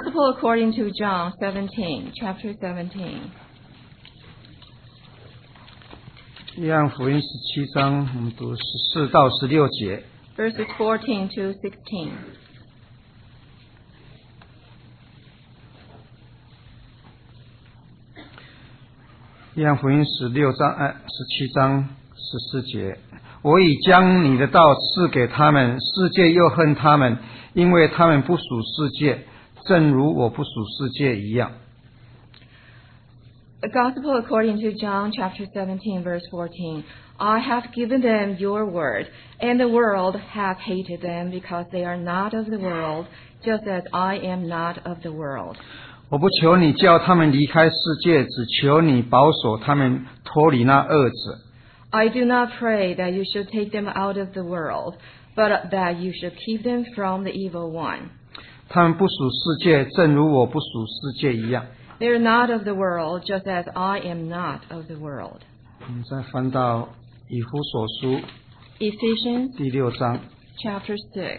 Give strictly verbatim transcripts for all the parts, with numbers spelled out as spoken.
Gospel according to John seventeen, chapter seventeen. 约翰福音十七章，我们读十四到十六节。 Verses fourteen to sixteen. 约翰福音十六章，哎，十七章十四节。我已将你的道赐给他们，世界又恨他们，因为他们不属世界，正如我不属世界一样。 The Gospel according to John chapter seventeen, verse fourteen. I have given them your word, and the world hath hated them because they are not of the world, just as I am not of the world. 我不求你叫他们离开世界，只求你保守他们脱离那恶者。 I do not pray that you should take them out of the world, but that you should keep them from the evil one. 他们不属世界，正如我不属世界一样。 They are not of the world, just as I am not of the world. 我们再翻到以弗所书 Ephesians 第六章 chapter six.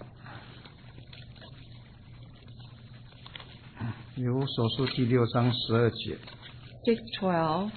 以弗所书第六章十二节。 six twelve.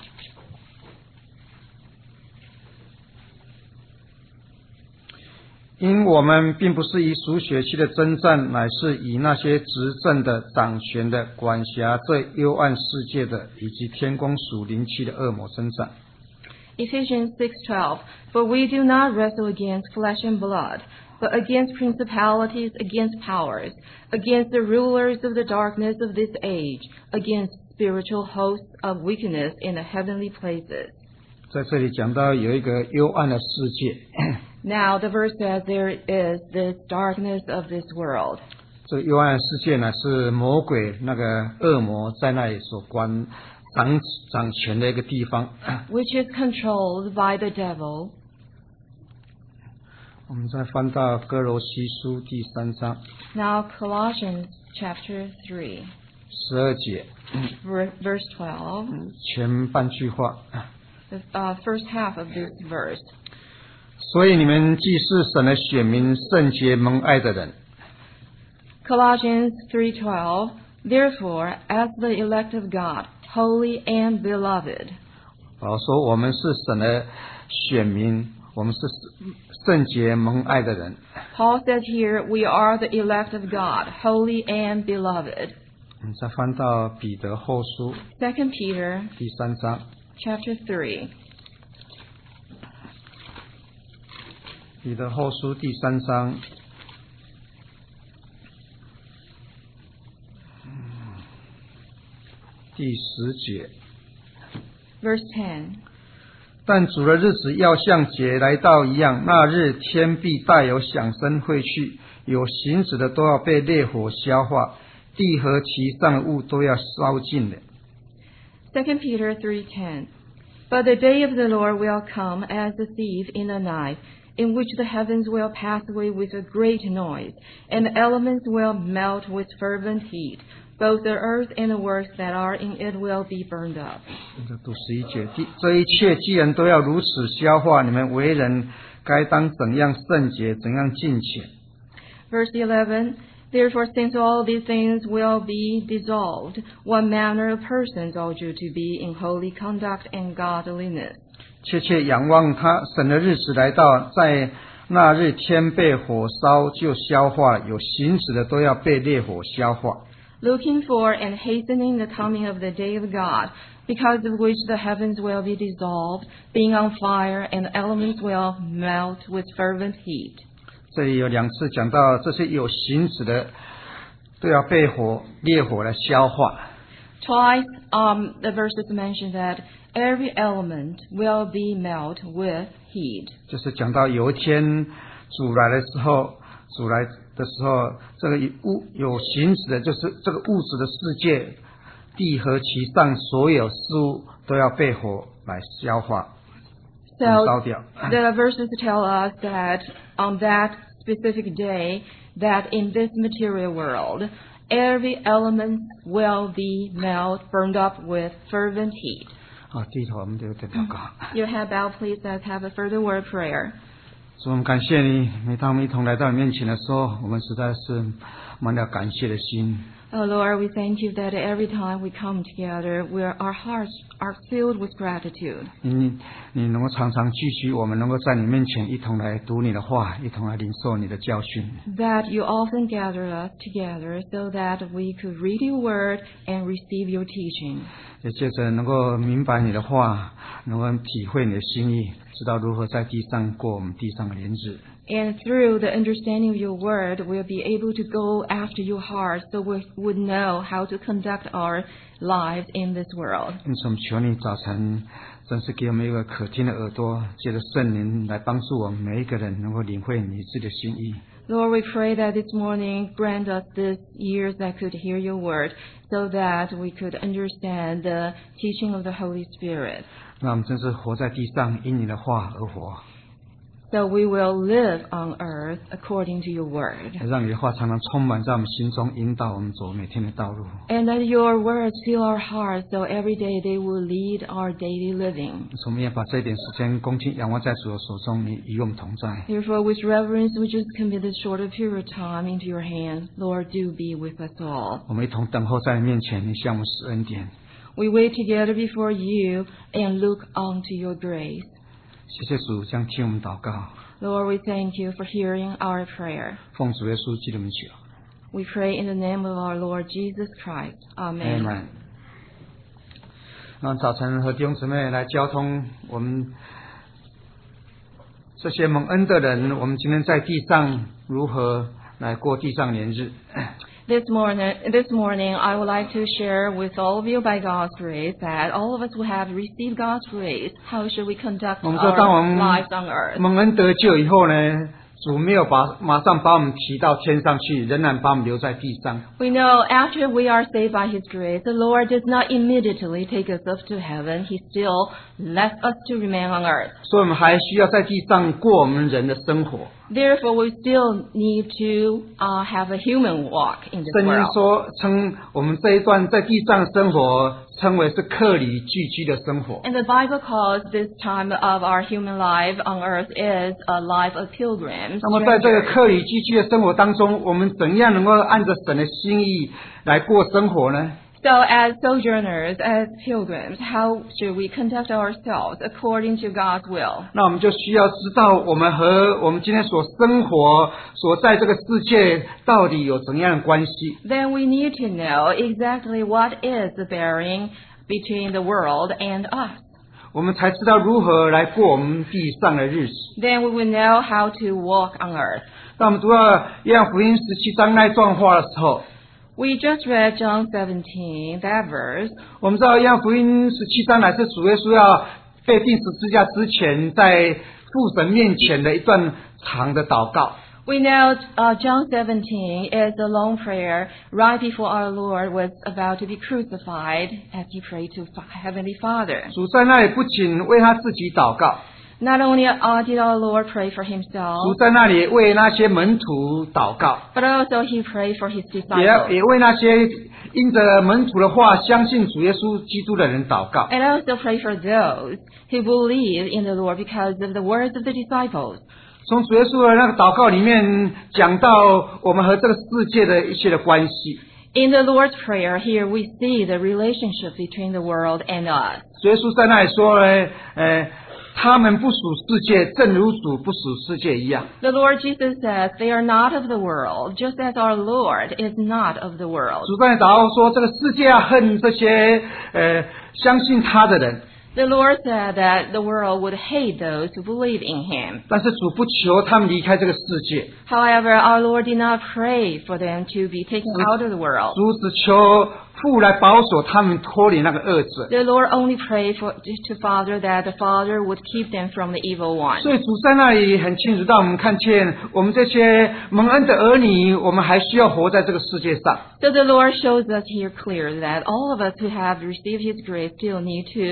因我们并不是以属血气的征战，乃是以那些执政的、掌权的、管辖这幽暗世界的，以及天宫属灵气的恶魔征战。 Ephesians six twelve. For we do not wrestle against flesh and blood, but against principalities, against powers, against the rulers of the darkness of this age, against spiritual hosts of wickedness in the heavenly places. 在这里讲到有一个幽暗的世界。 Now the verse says there is this darkness of this world. 这个幽暗的世界呢，是魔鬼那个恶魔在那里所管掌掌权的一个地方。 Which is controlled by the devil. 我们再翻到哥罗西书第三章。 Now Colossians chapter three. 十二节。 Verse twelve. 前半句话。 The uh, first half of this verse. 所以你们既是神的选民，圣洁蒙爱的人。 Colossians three twelve. Therefore, as the elect of God, holy and beloved. 保罗说我们是神的选民，我们是圣洁蒙爱的人。 Paul says here, we are the elect of God, holy and beloved. 我们再翻到彼得后书 Second Peter 第三章 chapter three. 彼得后书第三章第十节。 Verse ten. 但主的日子要像节来到一样，那日天必大有响声会去，有形质的都要被烈火消化，地和其上的物都要烧尽了。 Second Peter three ten. But the day of the Lord will come as a thief in the night, in which the heavens will pass away with a great noise, and the elements will melt with fervent heat. Both the earth and the works that are in it will be burned up. 读十一节，这一切既然都要如此消化，你们为人该当怎样圣洁，怎样敬虔。 Verse eleven. Therefore, since all these things will be dissolved, what manner of persons ought you to be in holy conduct and godliness? 切切仰望他神的日子来到，在那日天被火烧就消化，有形质的都要被烈火消化。 Looking for and hastening the coming of the day of God, because of which the heavens will be dissolved, being on fire, and the elements will melt with fervent heat. 这里有两次讲到这些有形质的都要被火烈火来消化。 Twice, um, the verses mention that every element will be melt with heat. 就是讲到有一天主来的时候，主来的时候，这个物有形质的，就是这个物质的世界，地和其上所有事物都要被火来消化。 So 烧掉。 the verses tell us that on that specific day, that in this material world, every element will be melt, burned up with fervent heat. 好，低头我们就有点祷告。 Your head bowed, please. Let's have a further word prayer. 主，我们感谢你，每当我们一同来到你面前的时候，我们实在是满了感谢的心。 Oh Lord, we thank you that every time we come together, where our hearts are filled with gratitude. 你你能够常常聚集我们，能够在你面前一同来读你的话，一同来领受你的教训。 That you often gather us together so that we could read your word and receive your teaching. 也借着能够明白你的话，能够体会你的心意，知道如何在地上过我们地上的年日。 And through the understanding of your word, we'll be able to go after your heart so we would know how to conduct our lives in this world. 因此我们求你早晨真是给我们一个可听的耳朵，借着圣灵来帮助我们每一个人能够领会你自己的心意。 Lord, we pray that this morning grant us this ears that could hear your word so that we could understand the teaching of the Holy Spirit. 那我们真是活在地上，因你的话而活。 So we will live on earth according to your word. 让你的话常常充满在我们心中，引导我们走每天的道路。 And that your words fill our hearts so every day they will lead our daily living. 我们也把这一点时间恭敬仰望在主的手中，你与我们同在。 Therefore, with reverence, we just commit this shorter period of time into your hands. Lord, do be with us all. 我们一同等候在你面前，你向我们施恩典。 We wait together before you and look onto your grace. 谢谢主，将听我们祷告。 Lord, we thank you for hearing our prayer. 奉主耶稣基督的名求。 We pray in the name of our Lord Jesus Christ. Amen. Amen. 让早晨和弟兄姊妹来交通我们这些蒙恩的人，我们今天在地上如何来过地上年日。 This morning, this morning, I would like to share with all of you by God's grace that all of us who have received God's grace, how should we conduct 我们说，当我 our 们 lives on earth? 蒙恩得救以后呢，主没有把马上把我们提到天上去，仍然把我们留在地上。 We know after we are saved by His grace, the Lord does not immediately take us up to heaven. He still left us to remain on earth. 所以我们还需要在地上过我们人的生活。 Therefore, we still need to uh, have a human walk in this 圣经 world. 说，称我们这一段在地上生活，称为是客旅寄居的生活。 And the Bible calls this time of our human life on earth is a life of pilgrims. 那么在这个 strangers. 客旅寄居的生活当中，我们怎样能够按着神的心意来过生活呢？ So as sojourners, as pilgrims, how should we conduct ourselves according to God's will? 那我们就需要知道我们和我们今天所生活、所在这个世界到底有怎样的关系。 Then we need to know exactly what is the bearing between the world and us. 我们才知道如何来过我们地上的日子。 Then we will know how to walk on earth. 当我们读到约翰福音十七章那段话的时候， We just read John seventeen, that verse. 我们知道约翰福音十七章乃是主耶稣要被钉十字架之前，在父神面前的一段长的祷告。 We know uh, John seventeen is a long prayer right before our Lord was about to be crucified as he prayed to Heavenly Father. 主在那里不仅为他自己祷告， Not only uh, did our Lord pray for 主 himself, 在那里为那些门徒祷告， but also he prayed for his 也 disciples. 也为那些因着门徒的话相信主耶稣基督的人祷告。 And also pray for those who believe in the Lord because of the words of the disciples. 从主耶稣的那个祷告里面讲到我们和这个世界的一切的关系。 In the Lord's Prayer, here we see the relationship between the world and us. 主耶稣在那里说呢，呃，他们不属世界，正如主不属世界一样。 The Lord Jesus says they are not of the world, just as our Lord is not of the world. 主在那里祷告说，这个世界要恨这些呃相信他的人， The Lord said that the world would hate those who believe in Him. 但是主不求他们离开这个世界， However, our Lord did not pray for them to be taken out of the world. 主只求父来保守他们脱离那个恶者。 The Lord only prayed for, to Father that the Father would keep them from the evil one. 所以主在那里很清楚，让我们看见我们这些蒙恩的儿女，我们还需要活在这个世界上。 So the Lord shows us here clearly that all of us who have received His grace still need to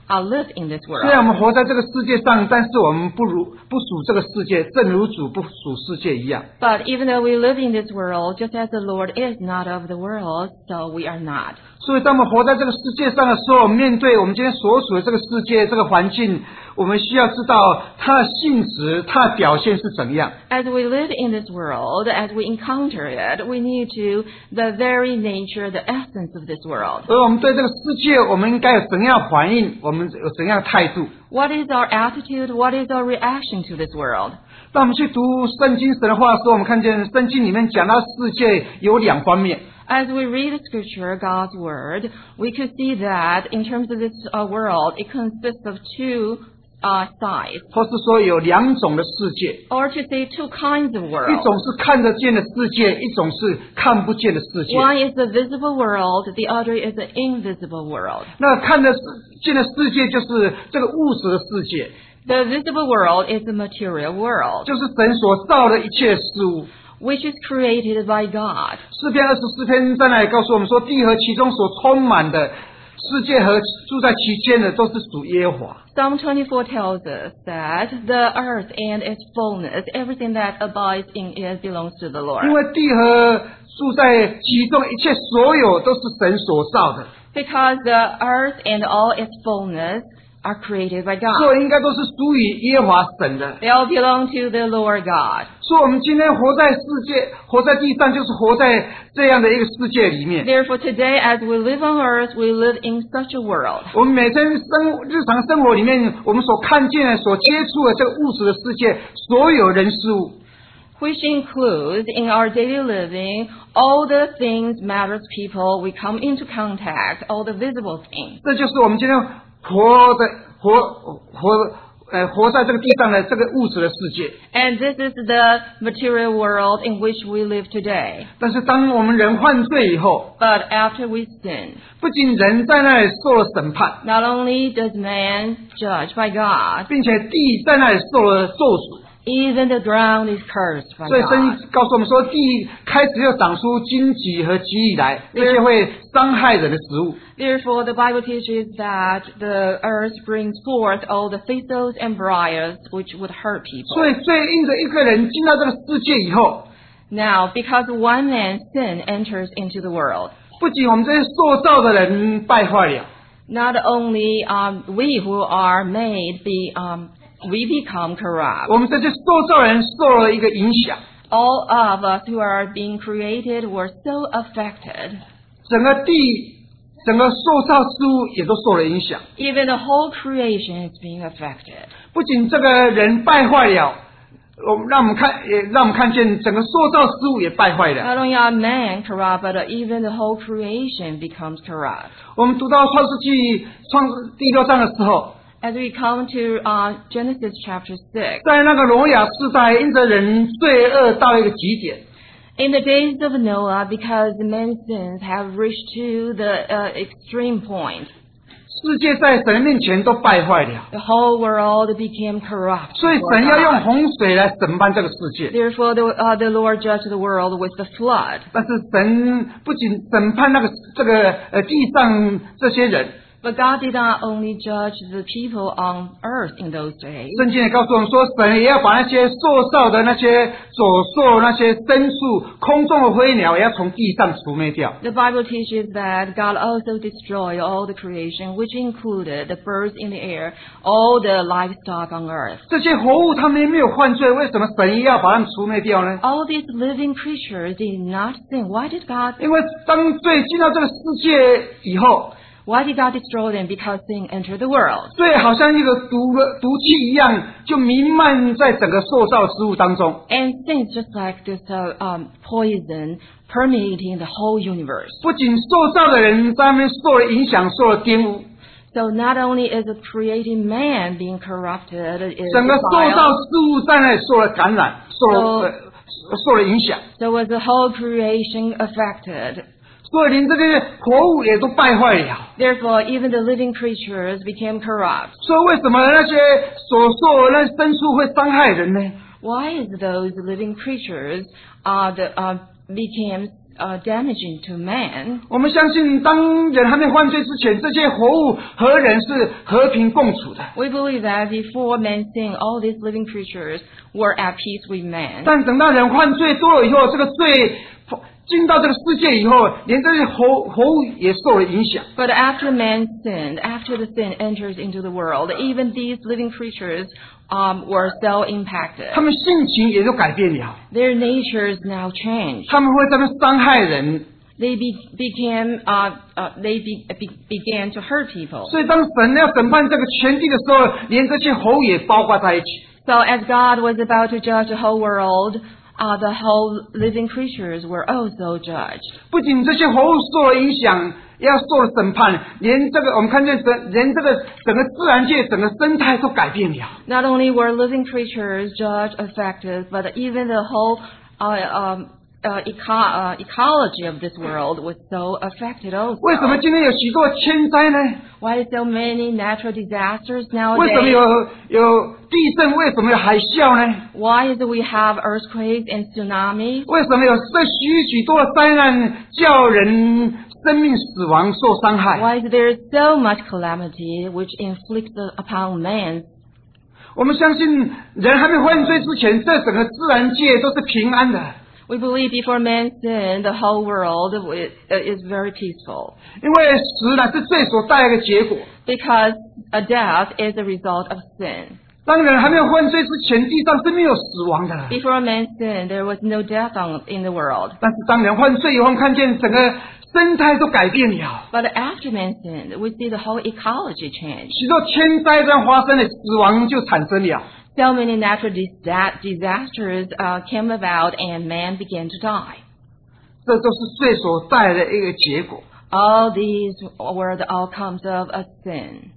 uh, live in this 虽然我 world. 们活在这个世界上，但是我们不如不属这个世界，正如主不属世界一样。 But even though we live in this world, just as the Lord is not of the world, so we are not. 所以当我们活在这个世界上的时候，面对我们今天所处的这个世界、这个环境，我们需要知道它的性质、它的表现是怎样。 As we live in this world, as we encounter it, we need to the very nature, the essence of this world. 而我们对这个世界，我们应该有怎样的反应？我们有怎样的态度？ What is our attitude? What is our reaction to this world? 当我们去读圣经神的话的时候，我们看见圣经里面讲到世界有两方面。 As we read the scripture, God's word, we could see that in terms of this uh, world, it consists of two uh, sides, 或是说有两种的世界， or to say two kinds of 一 worlds. 种是看得见的世界，一种是看不见的世界。 One is the visible world, the other is the invisible world. 那看得见的世界就是这个物质的世界， The visible world is the material world, 就是神所造的一切事物。 which is created by God. 诗篇二十四篇在那里告诉我们说，地和其中所充满的世界和住在其间的都是属耶和华。 Psalm twenty-four tells us that the earth and its fullness, everything that abides in it belongs to the 因 Lord. 为地和住在其中一切所有都是神所造的， Because the earth and all its fullness are created by 所 God. 以应该都是属于耶和华神的。 They all belong to the Lord God. 所以我们今天活在世界，活在地上，就是活在这样的一个世界里面。 Therefore today as we live on earth, we live in such a world. 我们每天生日常生活里面，我们所看见的、所接触的这个物质的世界，所有人事物， Which includes in our daily living all the things, matters, people we come into contact, all the visible things. 这就是我们今天活的活活呃活在这个地上的这个物质的世界。 And this is the material world in which we live today. 但是当我们人犯罪以后， But after we sin, 不仅人在那里受了审判， not only does man judge by God, 并且地在那里受了咒诅。 even the ground is cursed by 所以圣 God. 经告诉我们说，地开始又长出荆棘和棘以来，那些会伤害人的食物。 Therefore, the Bible teaches that the earth brings forth all the thistles and briars which would hurt 所 people. 以最因着一个人进到这个世界以后， Now, because one man's sin enters into the world, 不仅我们这些受造的人败坏了， not only um, we who are made be um, we become corrupt. 我们这些受造人受了一个影响， All of us who are being created were so affected. 整个地、整个受造事物也都受了影响。 Even the whole creation is being affected. 不仅这个人败坏了，我们让我们看，也让我们看见整个塑造事物也败坏了。 Not only are man corrupt, but even the whole creation becomes corrupt. 我们读到创世纪创第六章的时候， As we come to uh, Genesis chapter six, 在那个挪亚世代，因着人罪恶到一个极点， in the days of Noah, because men's sins have reached to the uh, extreme point, 世界在神面前都败坏了， the whole world became corrupt. 所以 before 神要用 God. 洪水来审判这个世界。 Therefore, the, uh, the Lord judged the world with the flood. 但是神不仅审判那个这个呃地上这些人， But God did not only judge the people on earth in those days. 圣经也告诉我们说，神也要把那些受造的那些走兽、那些牲畜、空中的飞鸟，也要从地上除灭掉。 The Bible teaches that God also destroyed all the creation, which included the birds in the air, all the livestock on earth. 这些活物他们没有犯罪，为什么神也要把他们除灭掉呢？ All these living creatures did not sin. Why did God? 因为当罪进到这个世界以后， Why did God destroy them? Because sin entered the world. 罪好像一个毒毒气一样，就弥漫在整个受造之物当中。 And sin is just like this uh, um, poison permeating the whole universe. 不仅受造的人在那边受了影响，受了玷污， So not only is the creating man being corrupted, it is 整个受造 defiled, 之物在那里受了感染，受了、呃、受了影响， so was the whole creation affected. 所以连这些活物也都败坏了。 Therefore, even the living creatures became corrupt. 所以为什么那些所受的那牲畜会伤害人呢？ Why is those living creatures uh, the, uh, became uh, damaging to man. 我们相信，当人还没犯罪之前，这些活物和人是和平共处的。 We believe that before man sinned, all these living creatures were at peace with man. 但等到人犯罪多了以后，这个罪进到这个世界以后，连这些活活物也受了影响。 But after man sinned, after the sin enters into the world, even these living creatures um, were so impacted. 他们性情也就改变了， Their natures now changed. 他们会在那伤害人。 They be, became, uh, uh, they be, be, began to hurt people. 所以当神要审判这个全地的时候，连这些活物也包括在一起。 So as God was about to judge the whole world, uh, the whole living creatures were also judged. 不仅这些活物受了影响，也要受了审判，连这个我们看见神，连这个整个自然界、整个生态都改变了。 Not only were living creatures judged, affected, but even the whole uh, um, uh, eco- uh, ecology of this world was so affected also. 为什么今天有许多天灾呢？ Why so many natural disasters 为什么 nowadays? 有有地震？为什么有海啸呢？ Why is it we have earthquakes and tsunamis? 为什么有这许许多的灾难，叫人生命死亡受伤害？ Why is there so much calamity which inflicts upon man? 我们相信，人还没犯罪之前，这整个自然界都是平安的。 We believe before man sinned, the whole world is very peaceful. 因为死乃是罪所带来的结果。 Because a death is a result of sin. 当人还没有犯罪之前，地上是没有死亡的。 Before man sinned, there was no death on, in the world. 但是当人犯罪以后，我们看见整个生态都改变了。 But after man sinned, we see the whole ecology change. 许多天灾这样发生了，死亡就产生了。 So many natural dis- disasters uh, came about and man began to die. 这都是罪所带来的一个结果。 All these were the outcomes of a sin.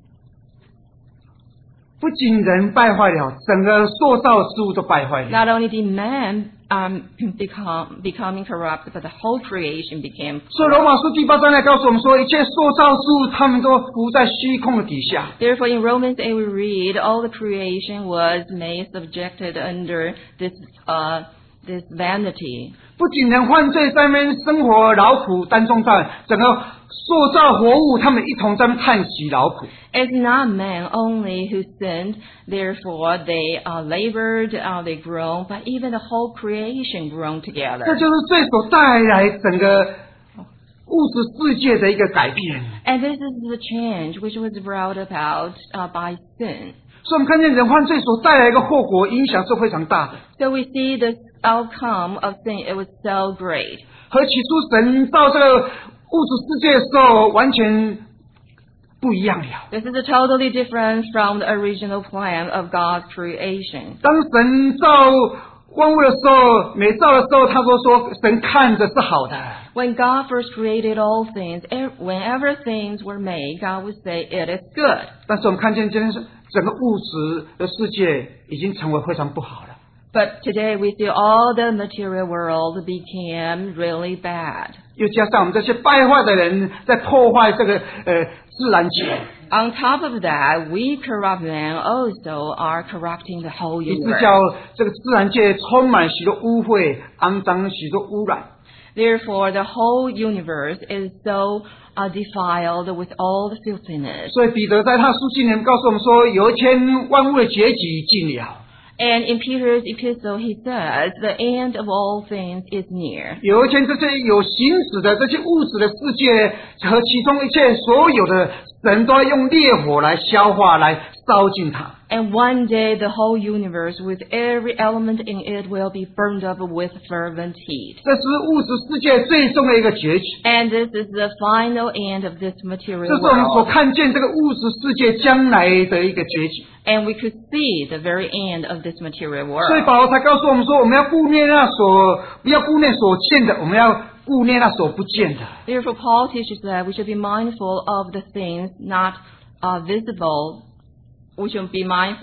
不仅人败坏了，整个塑造事物都败坏了。 Not only did man um, become becoming corrupt, but the whole creation became 所以罗马书第八章来告诉我们说，一切塑造事物，他们都伏在虚空的底下。 Therefore, in Romans eight we read, all the creation was made subjected under this uh, this vanity. 不仅人犯罪，在那边生活劳苦担重担，整个塑造活物，他们一同在那边叹息劳苦。 It's not man only who sinned, therefore they uh, labored, uh, they groaned, but even the whole creation groaned 这 together. 就是罪所带来整个物质世界的一个改变。 And this is the change which was brought about uh, by sin. 所以我们看见人犯罪所带来一个后果影响是非常大的。 So we see the outcome of sin, it was so great. 和起初神造这个物质世界的时候完全不一样了。 This is totally different from the original plan of God's creation. 当神造万物的时候，每造的时候，他说说神看着是好的。 When God first created all things, e- whenever things were made, God would say, it is good. 但是我们看见今天整个物质的世界已经成为非常不好了。 But today we see all the material world became really bad. 又加上我们这些败坏的人在破坏这个呃自然界， On top of that, we corrupt men also are corrupting the whole 以致 universe. 叫这个自然界充满许多污秽、肮脏、许多污染。 Therefore, the whole universe is so uh, defiled with all the filthiness. 所以彼得在他书信里面告诉我们说，有一天万物的结局近了。 And in Peter's epistle, he says, the end of all things is near. 有一天，这些有形质的这些物质的世界和其中一切所有的，神都要用烈火来消化，来烧尽它。 And one day the whole universe with every element in it will be burned up with fervent heat. 这是物质世界最终的一个结局。 And this is the final end of this 这 material 是我们所 world. 看见这个物质世界将来的一个结局。 And we could see the very end of this material 所以 world. 保罗才告诉我们说，我们要顾念那所不要顾念所见的，我们要顾念那所不见的。 Therefore, Paul teaches that we should be mindful of the things not uh, visible. We should be mindful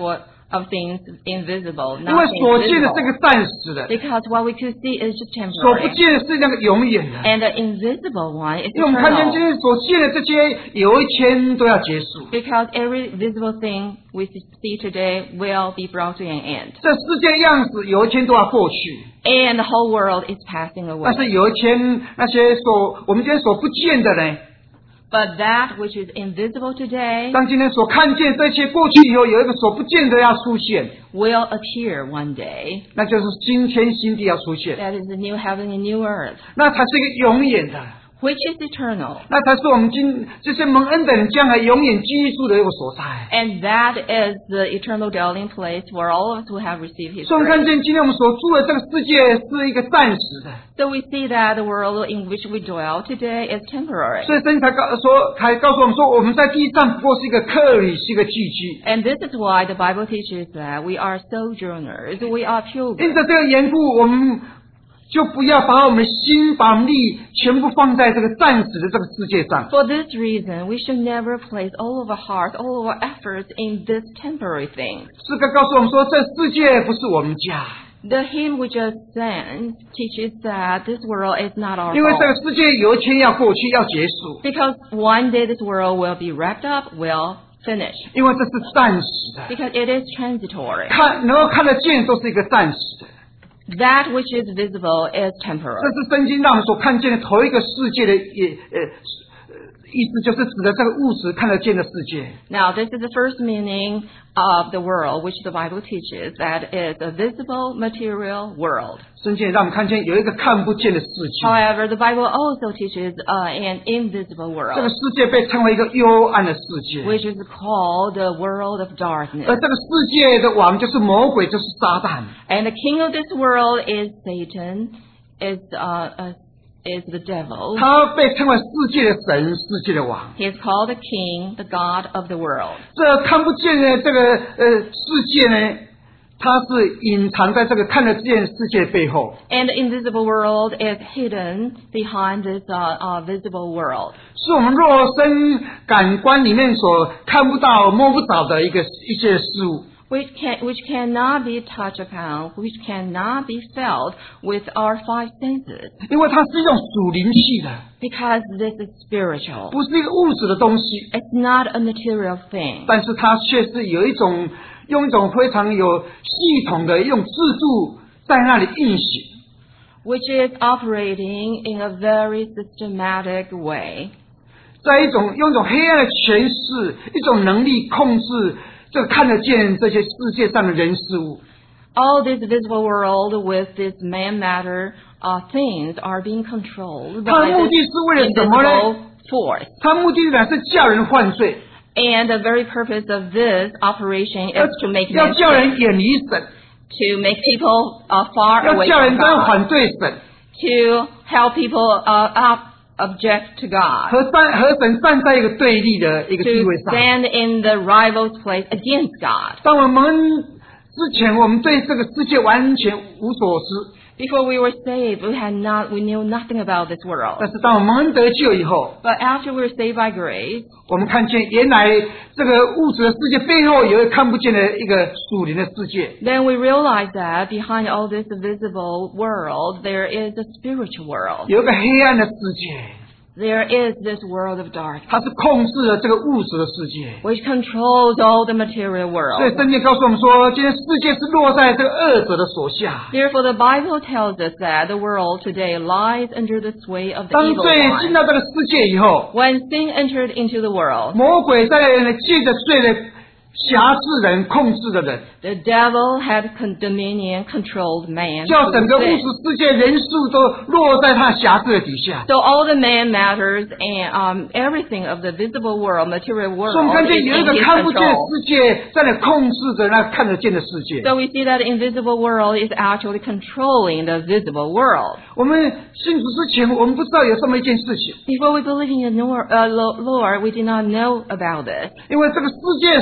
of things invisible, 因 not 为 things 所见的 visible. 这个暂时的， Because what we could see is just 所不 temporary. 见的是那个永远的。 And the invisible one is 因为我们看见 eternal. 今天所见的这些，有一天都要结束。 Because every visible thing we see today will be brought to an end. 这世界样子有一天都要过去， And the whole world is passing away. 但是有一天那些所我们今天所不见的呢， But that which is invisible today 当今天所看见这些过去以后，有一个所不见的要出现， will appear one day. 那就是新天新地要出现， That is the new heaven and new earth, 那才是一个永远的， which is eternal. 那才是我们今这些蒙恩的人将来永远居住的一个所在。 And that is the eternal dwelling place for all of us who have received His 所以我们看 grace. 见今天我们所住的这个世界是一个暂时的， So we see that the world in which we dwell today is temporary. 所以圣经才告说，才告诉我们说，我们在地上不过是一个客旅，是一个寄居。 And this is why the Bible teaches that we are sojourners, we are 因 pilgrims. 着这个缘故，我们就不要把我们的心、把我们的力全部放在这个暂时的这个世界上。 For this reason, we should never place all of our hearts, all of our efforts in this temporary thing. 诗歌告诉我们说，这世界不是我们家， The hymn we just sang teaches that this world is not our 因为这 home. 个世界有一天要过去，要结束， Because one day this world will be wrapped up, will finish. 因为这是暂时的， Because it is transitory. 看能够看得见都是一个暂时的。 That which is visible is 这 temporal. 是圣经让我们所看见的头一个世界的也呃意思，就是指的这个物质看得见的世界。 Now, this is the first meaning of the world, which the Bible teaches, that is a visible material world. 圣经也让我们看见有一个看不见的世界， However, the Bible also teaches uh, an invisible 这个 world, 世界被称为一个幽暗的世界。 which is called the world of 而 darkness. 这个世界的王就是魔鬼，就是撒旦。 And the king of this world is Satan, is uh, uh, is the devil. 他被称为世界的神，世界的王。 He is called the king, the god of the world. 这看不见的这个呃世界呢，它是隐藏在这个看得见世界的背后， And the invisible world is hidden behind this uh, uh, visible world. 是我们肉身感官里面所看不到、摸不着的一个一些事物。 Which can which cannot be touched upon, which cannot be felt with our five senses, 因为它是一种属灵气的， because this is spiritual. 不是一个物质的东西， It's not a material thing, 但是它却是有一种用一种非常有系统的一种制度在那里运行。 which is operating in a very systematic way, 在一种用一种黑暗的权势，一种能力控制这个看得见这些世界上的人事物。 all this visible world with this man matter uh, things are being controlled 它 by 的目的 this 是为了什么呢？ invisible force. 它目的乃是叫人犯罪， And the very purpose of this operation 要 is to make 要 men 叫 sin, 人远离神， to make people uh, far 要 away 叫 from 人真 God, 反对神， to help people uh, up, object to God, 和站和神站在一个对立的一个地 to 位上。 stand in the rival's place against God. 当我们之前，我们对这个世界完全无所知。 Before we were saved, we had not, we knew nothing about this world. 但是当我们得救以后， But after we were saved by grace, 我们看见原来这个物质的世界背后有一个看不见的一个属灵的世界。 then we realized that behind all this visible world, there is a spiritual world. 有一个黑暗的世界， There is this world of darkness, 它是控制了这个物质的世界。 which controls all the material 所以 world. 圣经告诉我们说，今天世界是落在这个恶者的手下。 Therefore, the Bible tells us that the world today lies under the sway of the 当 evil 罪进 one. 到这个世界以后， When sin entered into the world, 魔鬼在借着罪的辖制人、控制的人， the devil had con- dominion, controlled man. 叫 through 整个物 sin. 质世界人数都落在他辖制的底下。 So all the man matters and um, everything of the visible world, material 所以我们 world, 看 is 见有一 in 个 his 看不见的 control. 世界在那控制着那看得见的世界。 So we see that the invisible world is actually controlling the visible world. 我们信主之前，我们不知道有这么一件事情， Before we believe in the Lord, uh, Lo- Lord, we did not know about this. 因为这个世界神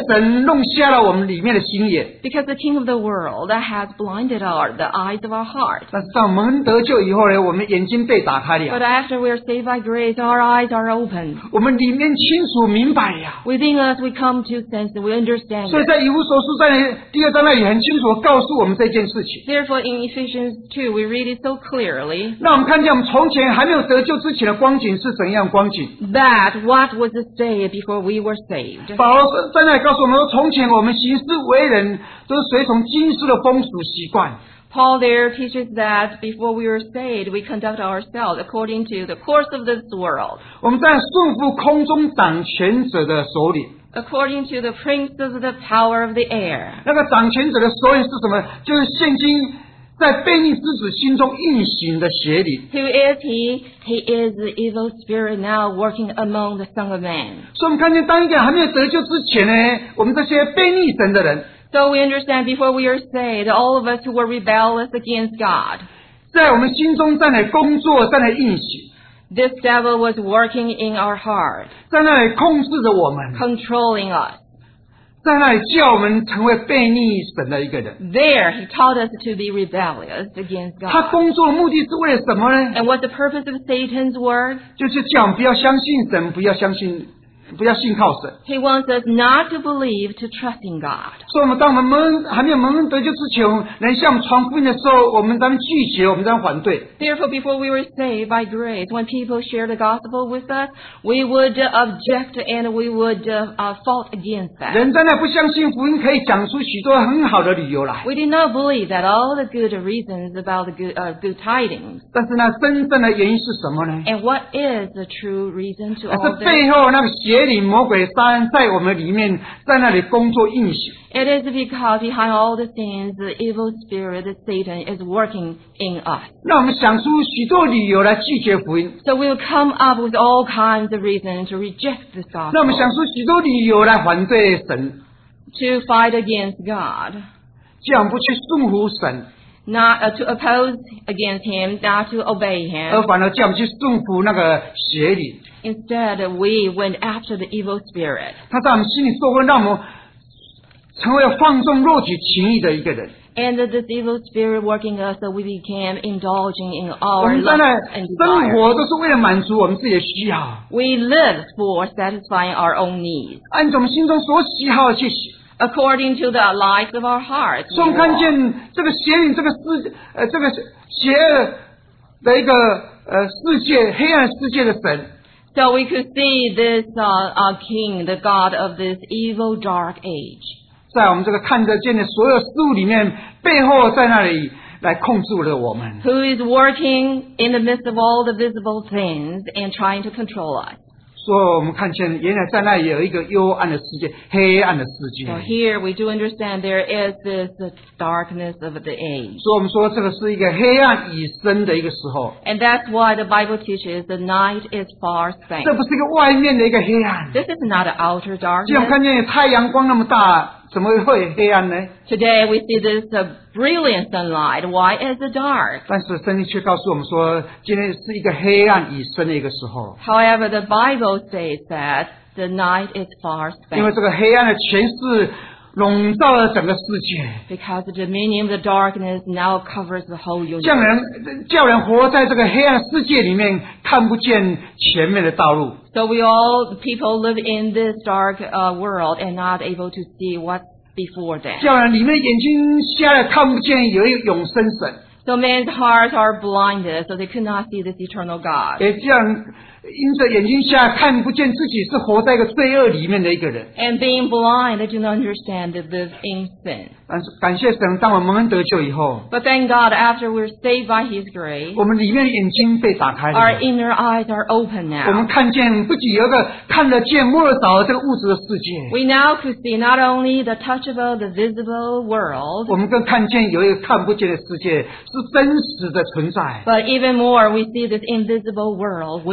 弄瞎了我们里面的心眼。 Because the king of the world has blinded our the eyes of our heart. 但是当我们得救以后呢，我们眼睛被打开 But 了， after we are saved by grace, our eyes are open. 我们里面清楚明白呀。 Within us, we come to sense that we understand 所以 it. 在以弗所书在第二章那里很清楚地告诉我们这件事情。 Therefore, in Ephesians two, we read it so clearly 让我们看见我们从前还没有得救之前的光景是怎样的光景。 that what was the state before we were saved. 保罗在那里告诉我们说，从前我们行事为人都是随从今世的风俗习惯。 Paul there teaches that before we were saved, we conduct ourselves according to the course of this world, 我们在顺服空中掌权者的首领。 according to the prince of the power of the air. 那个掌权者的首领是什么？就是现今在悖逆之子心中运行的邪灵。 Who is he? He is the evil spirit now working among the Son of Man. 所以我们看见，当一个还没有得救之前呢，我们这些悖逆神的人， So we understand before we are saved, all of us who were rebellious against God, 在我们心中在那里工作，在那里运行， this devil was working in our heart, 在那里控制着我们， controlling us. 在那里叫我们成为悖逆神的一个人。 There, he taught us to be rebellious against 他 God. 工作的目的是为了什么呢？ And what's the purpose of Satan's work? 就是叫我们不要相信神，不要相信，不要信靠神。 He wants us not to believe, to trust in God. 所以，我们当我们蒙还没有蒙恩得救之前，人向我们传福音的时候，我们当拒绝，我们当反对。 Therefore, before we were saved by grace, when people shared the gospel with us, we would uh, object and we would uh, uh, fault against that. 人在那不相信福音，可以讲出许多很好的理由来。 We did not believe that all the good reasons about the good, uh, good tidings. 但是呢，真正的原因是什么呢？ And what is the true reason to 而 all 是 this? 背后那个邪灵、魔鬼、撒旦在我们里面，在那里工作运行。 It is because behind all the sins, the evil spirit, the Satan, is working in us. 让我们想出许多理由来拒绝福音， So we'll come up with all kinds of reasons to reject this 让我们 gospel, 想出许多理由来反对神， to fight against God, 这样不去顺服神， not uh, to oppose against Him, not to obey 而 Him. 反而叫我们去顺服那个邪灵。 Instead, we went after the evil spirit. 他在我们心里作婚，让我们成为放纵肉体情欲的一个人。 And this evil spirit working us, so we became indulging in 我 our 们在 lust 那 and 生 desire. 活都是为了满足我们自己的需要， We live for satisfying our own needs, 按照我们心中所喜好的去行。 according to the life of our hearts. 所以我 we 们看 walk. 见这个邪灵，这个世呃这个邪恶的一个呃世界，黑暗世界的神， So we could see this uh, uh, king, the god of this evil dark age, 在我们这个看得见的所有事物里面，背后在那里来控制了我们。 who is working in the midst of all the visible things and trying to control us. 所以我们看见，原来在那里有一个幽暗的世界，黑暗的世界。 So here we do understand there is this uh, darkness of the age. 所以我们说，这个是一个黑暗已深的一个时候， And that's why the Bible teaches the night is far 这 spent. 不是一个外面的一个黑暗。 This is not an outer 既然 darkness. 看见太阳光那么大，怎么会黑暗呢？ Today we see this uh, brilliant sunlight. Why is it dark? 但是圣经却告诉我们说，今天是一个黑暗已深的一个时候， However, the Bible states that the night is far 因为 spent 这个黑暗的权势笼罩了整个世界， because the dominion of the darkness now covers the whole 叫 universe. 人叫人活在这个黑暗世界里面，看不见前面的道路。 So we all, people live in this dark uh, world and not able to see what's before them. 叫人里面眼睛瞎了，看不见有一个永生神， So men's hearts are blinded, so they could not see this eternal God. 也叫人因着眼睛瞎看不见自己是活在一个罪恶里面的一个人。 And being blind, they do not understand they live in sin. 但是感谢神，当我们蒙恩得救以后， But thank God, after we're saved by His grace, 我们里面的眼睛被打开了。 our inner eyes are open 我们 now. 看见不仅有一个看得见摸得着的这个物质的世界， We now could see not only the touchable, the visible world, 我们更看见有一个看不见的世界是真实的存在。 but even more, we see this invisible world, which is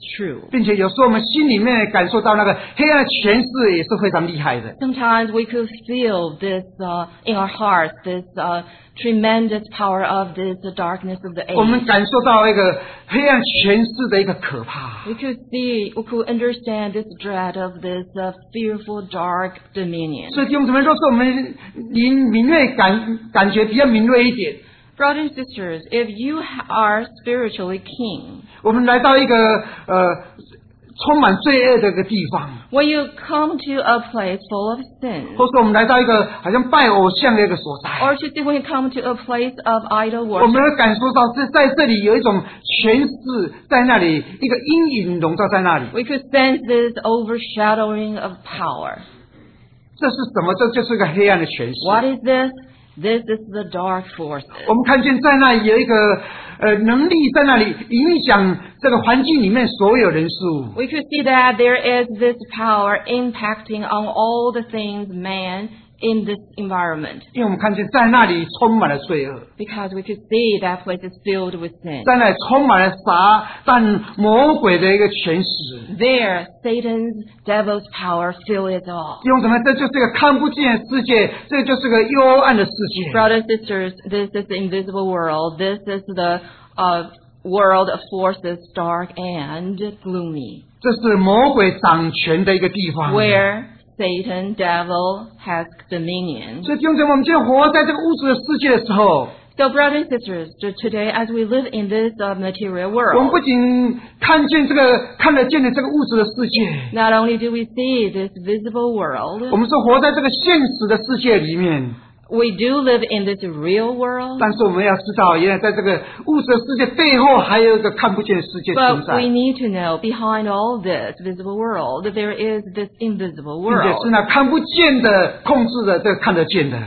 true. 并且有时候我们心里面感受到那个黑暗的权势也是非常厉害的。 Sometimes we could feel this uh, in our hearts, this uh, tremendous power of this uh, darkness of the 我们 age. 感受到一个黑暗权势的一个可怕。 We could see, we could understand this dread of this uh, fearful dark dominion. 所以弟兄姊妹，若是我们灵敏锐感感觉比较敏锐一点， Brothers and sisters, if you are spiritually keen, 我们来到一个呃充满罪恶的一个地方， when you come to a place full of sin, 或是我们来到一个好像拜偶像的一个所在， or to see when you come to a place of idol 我 worship, 们会感受到是在这里有一种权势在那里，一个阴影笼罩在那里。 we could sense this overshadowing of power. 这是什么？这就是一个黑暗的权势。 What is this? This is the dark forces. 我们看见在那里有一个呃能力在那里影响这个环境里面所有人事物。 We could see that there is this power impacting on all the things man in this environment, 因为我们看见在那里充满了罪恶， because we could see that place is filled with sin. 在那里充满了撒但魔鬼的一个权势。 There, Satan's, devil's power fill it all. 用什么？这就是一个看不见的世界，这就是个幽暗的世界。 Brothers and sisters, this is the invisible world. This is the uh, world of forces, dark and gloomy, 这是魔鬼掌权的一个地方。 where Satan, devil, has dominion. 所以弟兄姊妹，我们今天活在这个物质的世界的时候， So, brothers and sisters, to- today as we live in this uh, material 我们 world, 不仅看见这个看得见的这个物质的世界， not only do we see this visible 我 world, 们是活在这个现实的世界里面。 we do live in this real world, 但是我们要知道，原来在这个物质的世界背后，还有一个看不见的世界存 but 在， we 并 need to know behind all this visible world, that there is this invisible 且 world. 是那看不见的控制的这个看得见的。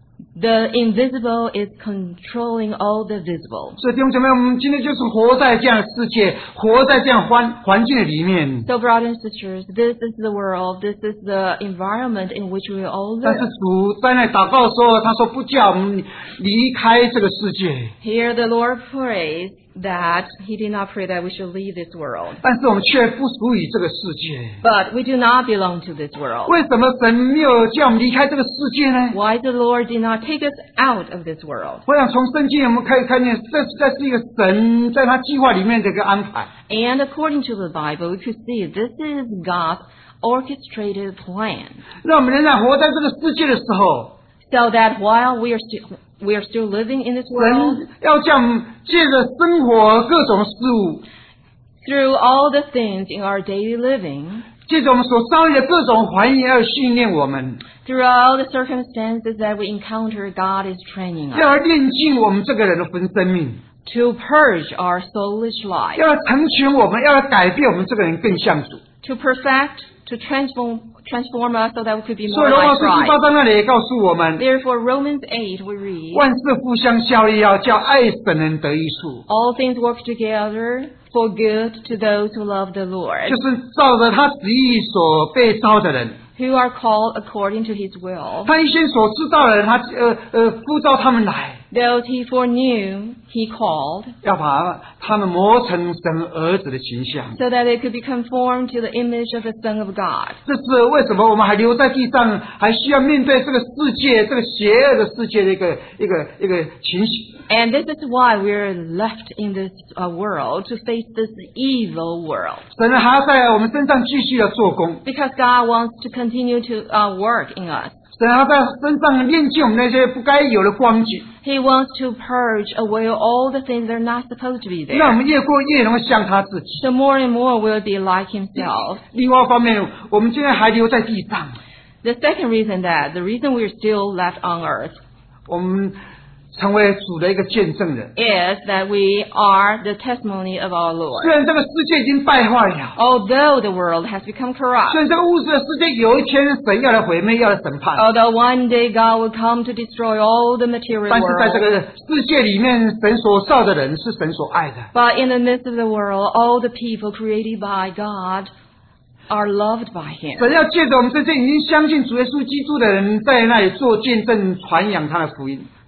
The invisible is controlling all the visible. 所以弟兄姐妹，我们今天就是活在这样的世界，活在这样环环境的里面。 So, brothers and sisters, this is the world, this is the environment in which we all 但是 live. 主在那里祷告的时候，他说不叫我们离开这个世界， Here the Lord prays that He did not pray that we should leave this world. 但是我们却不属于这个世界。 But we do not belong to this world. 为什么神没有叫我们离开这个世界呢？ Why the Lord did not take us out of this world? 我想从圣经我们可以看见，这这是一个神在他计划里面的一个安排。 And according to the Bible, we could see this is God's orchestrated plan. 让我们仍然活在这个世界的时候， So that while we are still we are still living in this world, 神要叫我们借着生活各种事物， through all the things in our daily living, 借着我们所遭遇的各种环境，要训练我们， through all the circumstances that we encounter, God is training us 要来炼净我们这个人的魂生命， to purge our soulish life, 要来成全我们，要来改变我们这个人更像主。 to perfect, to transform transform us so that we could be 所 more 以罗马 like 书第八 Christ. 章那里也告诉我们， Therefore, Romans eight we read, 万事互相效力，要叫爱神人得益处， all things work together for good to those who love the Lord, 就是照着他旨意所被招的人。 who are called according to His will. 他一先所知道的人，他呃呃呼召他们来， Those He foreknew, He called, 要把他们磨成神儿子的形象。 so that they could be conformed to the image of the Son of God. 这是为什么我们还留在地上，还需要面对这个世界、这个邪恶的世界的一个一个一个情形。 And this is why we're left in this uh, world to face this evil world. 神还要在我们身上继续的做工， Because God wants to continue to uh, work in us. 神还要在身上炼净我们那些不该有的光景， He wants to purge away all the things that are not supposed to be 让我 there. 们越过越能够像他自己。 So more and more we'll be like Himself. 另外一方面，我们今天还留在地上， The second reason that, the reason we're still left on earth, 我们成为主的一个见证人。 is that we are the testimony of our Lord. 虽然这个世界已经败坏了， Although the world has become 虽 corrupt, 然这个物质的世界有一天神要来毁灭，要来审判， although one day God will come to destroy all the material 但是在这 world, 个世界里面，神所造的人是神所爱的。 but in the midst of the world, all the people created by God are loved by Him. 神要借着我们这些已经相信主耶稣基督的人，在那里做见证，传扬他的福音。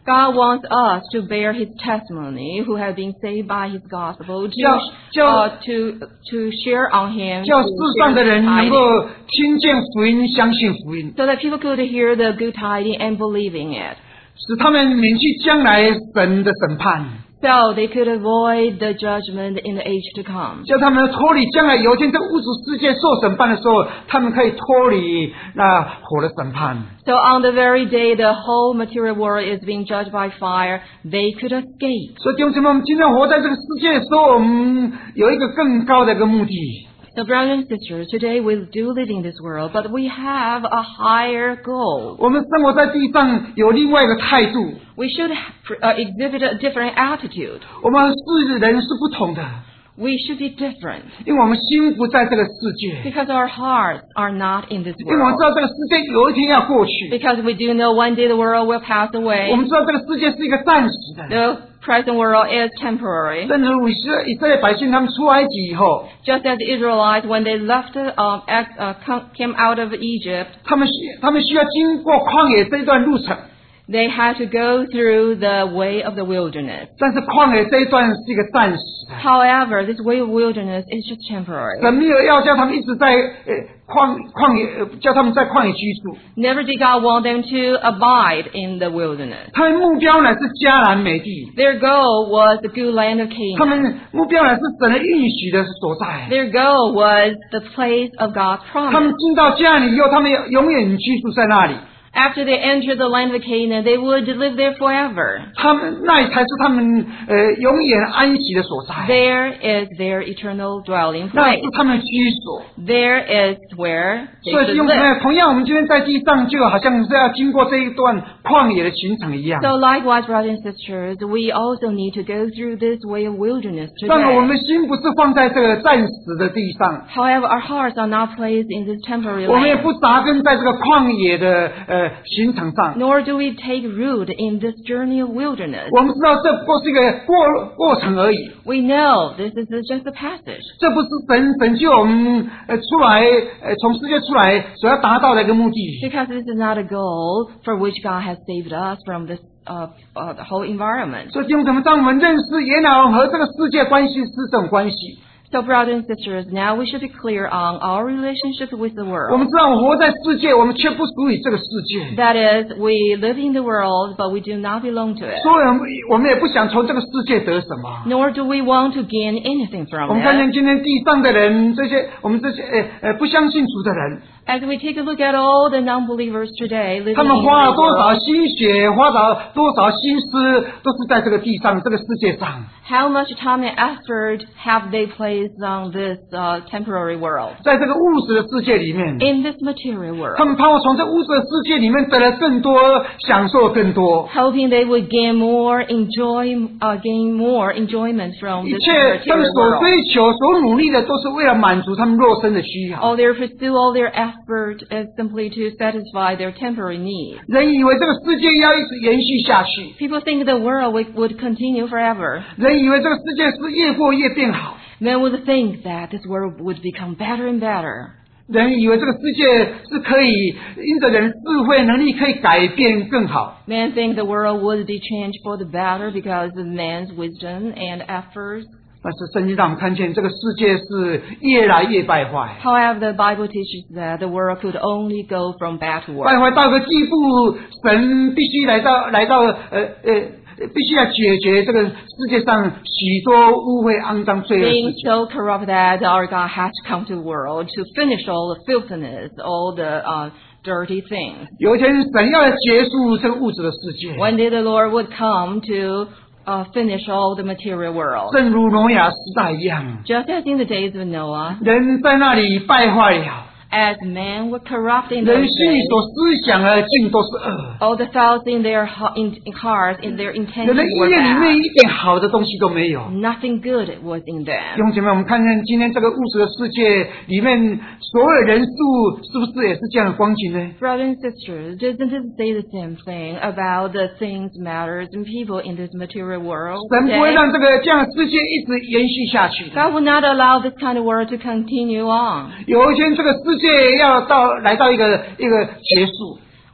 God wants us to bear His testimony, who have been saved by His gospel, to 叫叫 uh, to to share on Him, 叫 to 世 share 上的 the 人能 tidings, 够听见福音，相信福音， so that people could hear the good tidings and believe in it, 使他们免去将来神的审判， so they could avoid the judgment in the age to come. 叫他们脱离将来有一天这物质世界受审判的时候，他们可以脱离那火的审判。 So on the very day the whole material world is being judged by fire, they could escape. 所以弟兄姊妹，我们今天活在这个世界的时候，我们有一个更高的一个目的。 So brothers and sisters, today we do live in this world, but we have a higher goal. 我们生活在地上有另外一个态度， We should uh, exhibit a different attitude. 我们是人是不同的， We should be different 因为我们心不在这个世界， because our hearts are not in this 因为我们 world. 知道这个世界有一天要过去， Because we do know one day the world will pass 我 away. 们知道这个世界是一个暂时的。 The present world is temporary. 正如以色以色列百姓他们出埃及以后， Just as the Israelites, when they left, um, ex- uh, come- came out of Egypt, 他们需他们需要经过旷野这一段路程， they had to go through the way of the wilderness. 但是旷野这一段是一个暂时的。 However, this way of wilderness is just temporary. 神没有要叫他们一直在呃旷旷野，呃叫他们在旷野居住。 Never did God want them to abide in the wilderness. 他们目标呢是迦南美地， Their goal was the good land of 他 Canaan. 们目标呢是神的应许的所在。 Their goal was the place of God's 他们 promise. 进到迦南以后，他们永远居住在那里。 After they entered the land of Canaan, they would live there forever. 他们那里才是他们呃永远安息的所在， There is their eternal dwelling 那是 place. 他们的居所。 There is where they 所以弟 should 兄姊 live. 妹，同样我们今天在地上，就好像是要经过这一段旷野的行程一样。 So likewise, brothers and sisters, we also need to go through this way of wilderness 但是我们 today. 的心不是放在这个暂时的地上， However, our hearts are not placed in this temporary 我们也 land. 不扎根在这个旷野的呃行程上。 Nor do we take root in this journey of wilderness. 我们知道这不过是一个过过程而已， We know this is just a passage. 这不是神拯救我们呃出来呃从世界出来所要达到的一个目的。 Because this is not a goal for which God has saved us from this uh, uh, the whole environment. 所以弟兄姊妹，当我们认识原来我们和这个世界关系是这种关系， So brothers and sisters, now we should be clear on our relationship with the 我 world. 们知道我们活在世界，我们却不属于这个世界， That is, we live in the world, but we do not belong to it. 所以我们我们也不想从这个世界得什么。 Nor do we want to gain anything 我 from 们看见 it. 今天地上的人，这些我们这些呃呃不相信主的人， As we take a look at all the non-believers today living 他 in 们花了 the 多少 world, 心血，花了多少心思，都是在这个地上这个世界上， how much time and effort have they placed on this uh, temporary world? 在这个物质的世界里面， In this material 他 world, 们盼望从这物质的世界里面得了更多，享受更多。 hoping they would gain more enjoy, uh, gain more enjoyment from 一 this 切他们 material 所 world. 追求、所努力的，都是为了满足他们肉身的需要。 All their pursue, all their effort is simply to satisfy their temporary needs. 人以为这个世界要一直延续下去， People think the world would, would continue forever. 人以为这个世界是越过越变好， Men would think that this world would become better and better. 人以为这个世界是可以因着人智慧能力可以改变更好。 Men think the world would be changed for the better because of man's wisdom and efforts. 但是圣经让我们看见，这个世界是越来越败坏， However, the Bible teaches that the world could only go from bad to 败 worse. 坏到一个地步，神必须来到来到呃呃。必须要解决这个世界上许多污秽、肮脏、罪恶的 Being 事情。 so corrupt that our God has to come to the world to finish all the filthiness, all the uh, dirty things. 有一天，神要来结束这个物质的世界， One day the Lord would come to uh, finish all the material world. 正如挪亚时代一样， Just as in the days of Noah, 人在那里败坏了， as men were corrupt in 人 those 心里 days, 所思想的尽都是恶， all the thoughts in their he- in, in hearts, in their 人 intentions 的意 were 念里面 bad. 一点好的东西都没有。 Nothing good was in 弟 them. 兄姐妹，我们看看今天这个物质的世界里面，所有的人数是不是也是这样的光景呢？ Brothers and sisters, doesn't it say the same thing about the things, matters, and people in this material world 神不会 today? 让这个这样的世界一直延续下去的。 God will not allow this kind of world to continue on. 有一天，这个世界要到来到一个一个结束。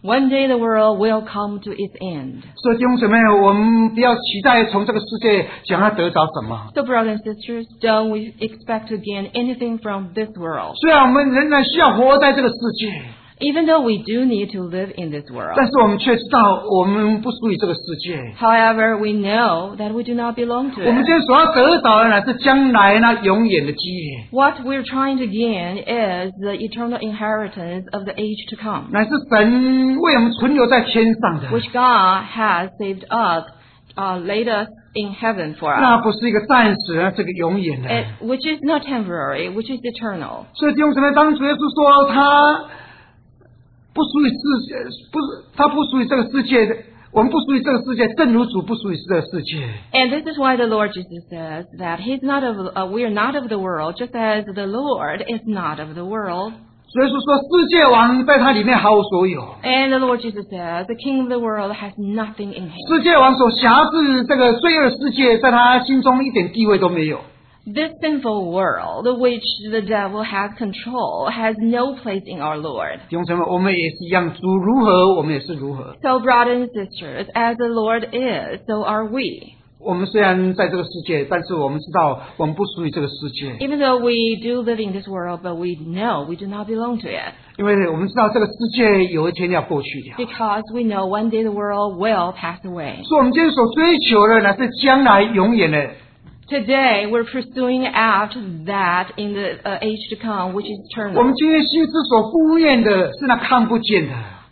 One day the world will come to its end. 所以弟兄姊妹，我们不要期待从这个世界想要得着什么。 So brothers and sisters, don't we expect to gain anything from this world? 虽然我们仍然需要活在这个世界， Even though we do need to live in this world. 但是我们却知道我们不属于这个世界。 However, we know that we do not belong to 我们 it. 今天所要得着的乃是将来那永远的基业， What we're trying to gain is the eternal inheritance of the age to come, 乃是神为我们存留在天上的。 which God has saved us, uh, laid us in heaven for us. 那不是一个暂时的，这个永远的。 It, which is not temporary, which is eternal. 所以弟兄姊妹，当主耶稣说他不属于世界，不是他不属于这个世界的，我们不属于这个世界，正如主不属于这个世界。 And this is why the Lord Jesus says that He's not of, uh, we are not of the world, just as the Lord is not of the world. 所以说说世界王在他里面毫无所有， And the Lord Jesus says the king of the world has nothing in him. 世界王所辖制这个罪恶世界，在他心中一点地位都没有。 This sinful world, which the devil has control, has no place in our Lord. 弟兄姊妹，我们也是一样，主如何，我们也是如何。 So, brothers and sisters, as the Lord is, so are we. 我们虽然在这个世界，但是我们知道我们不属于这个世界， Even though we do live in this world, but we know we do not belong to it. 因为我们知道这个世界有一天要过去的。 Because we know one day the world will pass away. 所以我们今天所追求的乃是将来永远的。 Today, we're pursuing after that in the uh, age to come, which is 我 eternal. 们今天心思所顾念的是那看不见的，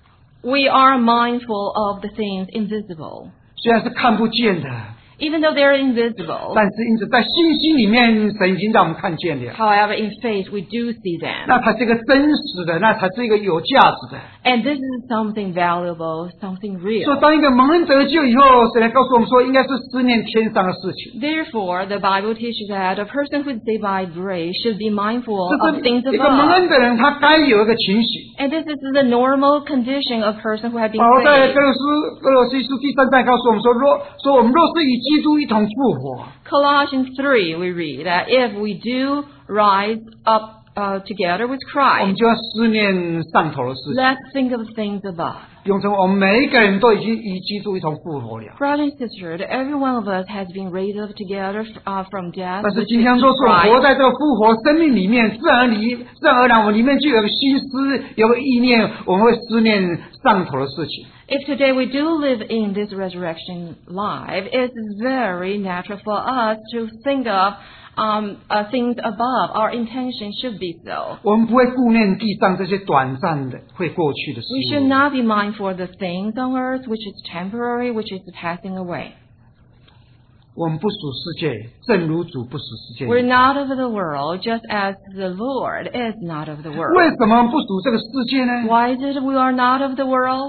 We are mindful of the things invisible. 虽然是看不见的， Even though they're invisible, 但是因此在信心里面，神已经让我们看见了。 however, in faith, we do see them. 那才是一个真实的，那才是一个有价值的。 And this is something valuable, something 所以 real. 当一个蒙恩得救以后，神来告诉我们说，应该是思念天上的事情。 Therefore, the Bible teaches that a person who is saved by grace should be mindful 这 of things 是一个蒙 above. 恩的人，他该有一个情形。 And this is the normal condition of a person who has been 保罗在 saved. 哥罗斯哥罗西书第三章告诉我们说，若说我们若是与基督一同复活， Colossians three, we read that if we do rise up uh, together with 我们 Christ, 就要思念上头的事情。 let's think of things above. 永成，我们每一个人都已经与基督一同复活了。 Brothers and sisters, every one of us has been raised up together uh, from death. 但是 with 今天说是我 Christ. 活在这个复活生命里面，自然而里自然而然，我里面就有个心思，有个意念，我们会思念上头的事情。 If today we do live in this resurrection life, it's very natural for us to think of um, uh, things above. Our intention should be so. 我们不会顾念地上这些短暂的、会过去的事 We should 物。 not be mindful of the things on earth which is temporary, which is passing away. 我们不属世界，正如主不属世界。 We're not of the world, just as the Lord is not of the 为 world. 什么不属这个世界呢？ Why is it we are not of the world?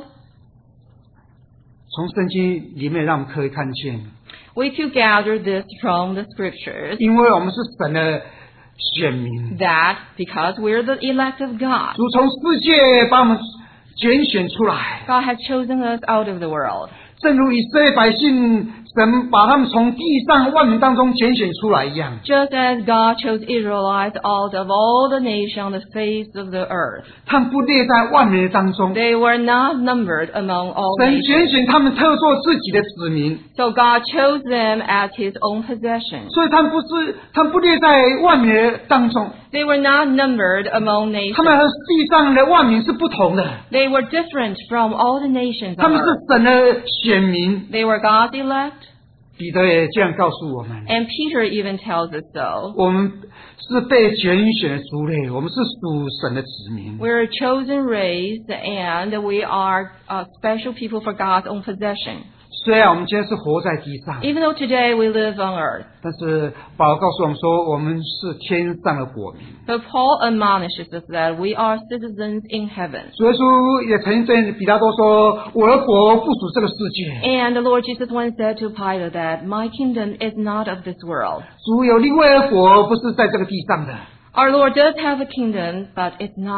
从圣经里面让我们可以看见， We could gather this from the scriptures 因为我们是神的选民， that because we're the elect of God, 主从世界把我们拣选出来， God has chosen us out of the world. 正如以色列百姓，神把他们从地上万民当中拣选出来一样。 Just as God chose Israelites out of all the nations on the face of the earth. 他们不列在万民的当中， They were not numbered among all 神 nations. 拣选他们特作自己的子民， So God chose them as His own possession. 所以他们不是，他们不列在万民的当中， They were not numbered among 他们 nations. 和地上的万民是不同的， They were different from all the nations 他 on 们是 earth. 神的选民。 They were God's elect. 彼得也这样告诉我们， And Peter even tells us so. 我们是被拣选的族类，我们是属神的子民。 We're a chosen race and we are a special people for God's own possession. 虽然我们今天是活在地上， Even though today we live on earth. 但是保罗告诉我们说，我们是天上的国民。 But Paul admonishes us that we are citizens in heaven. 主耶稣也曾经对彼拉多说：“我的国不属这个世界。 And the Lord Jesus once said to Pilate that my kingdom is not of this world. ” 主有另外一个国，不是在这个地上的。 Our Lord does have a kingdom, but it's not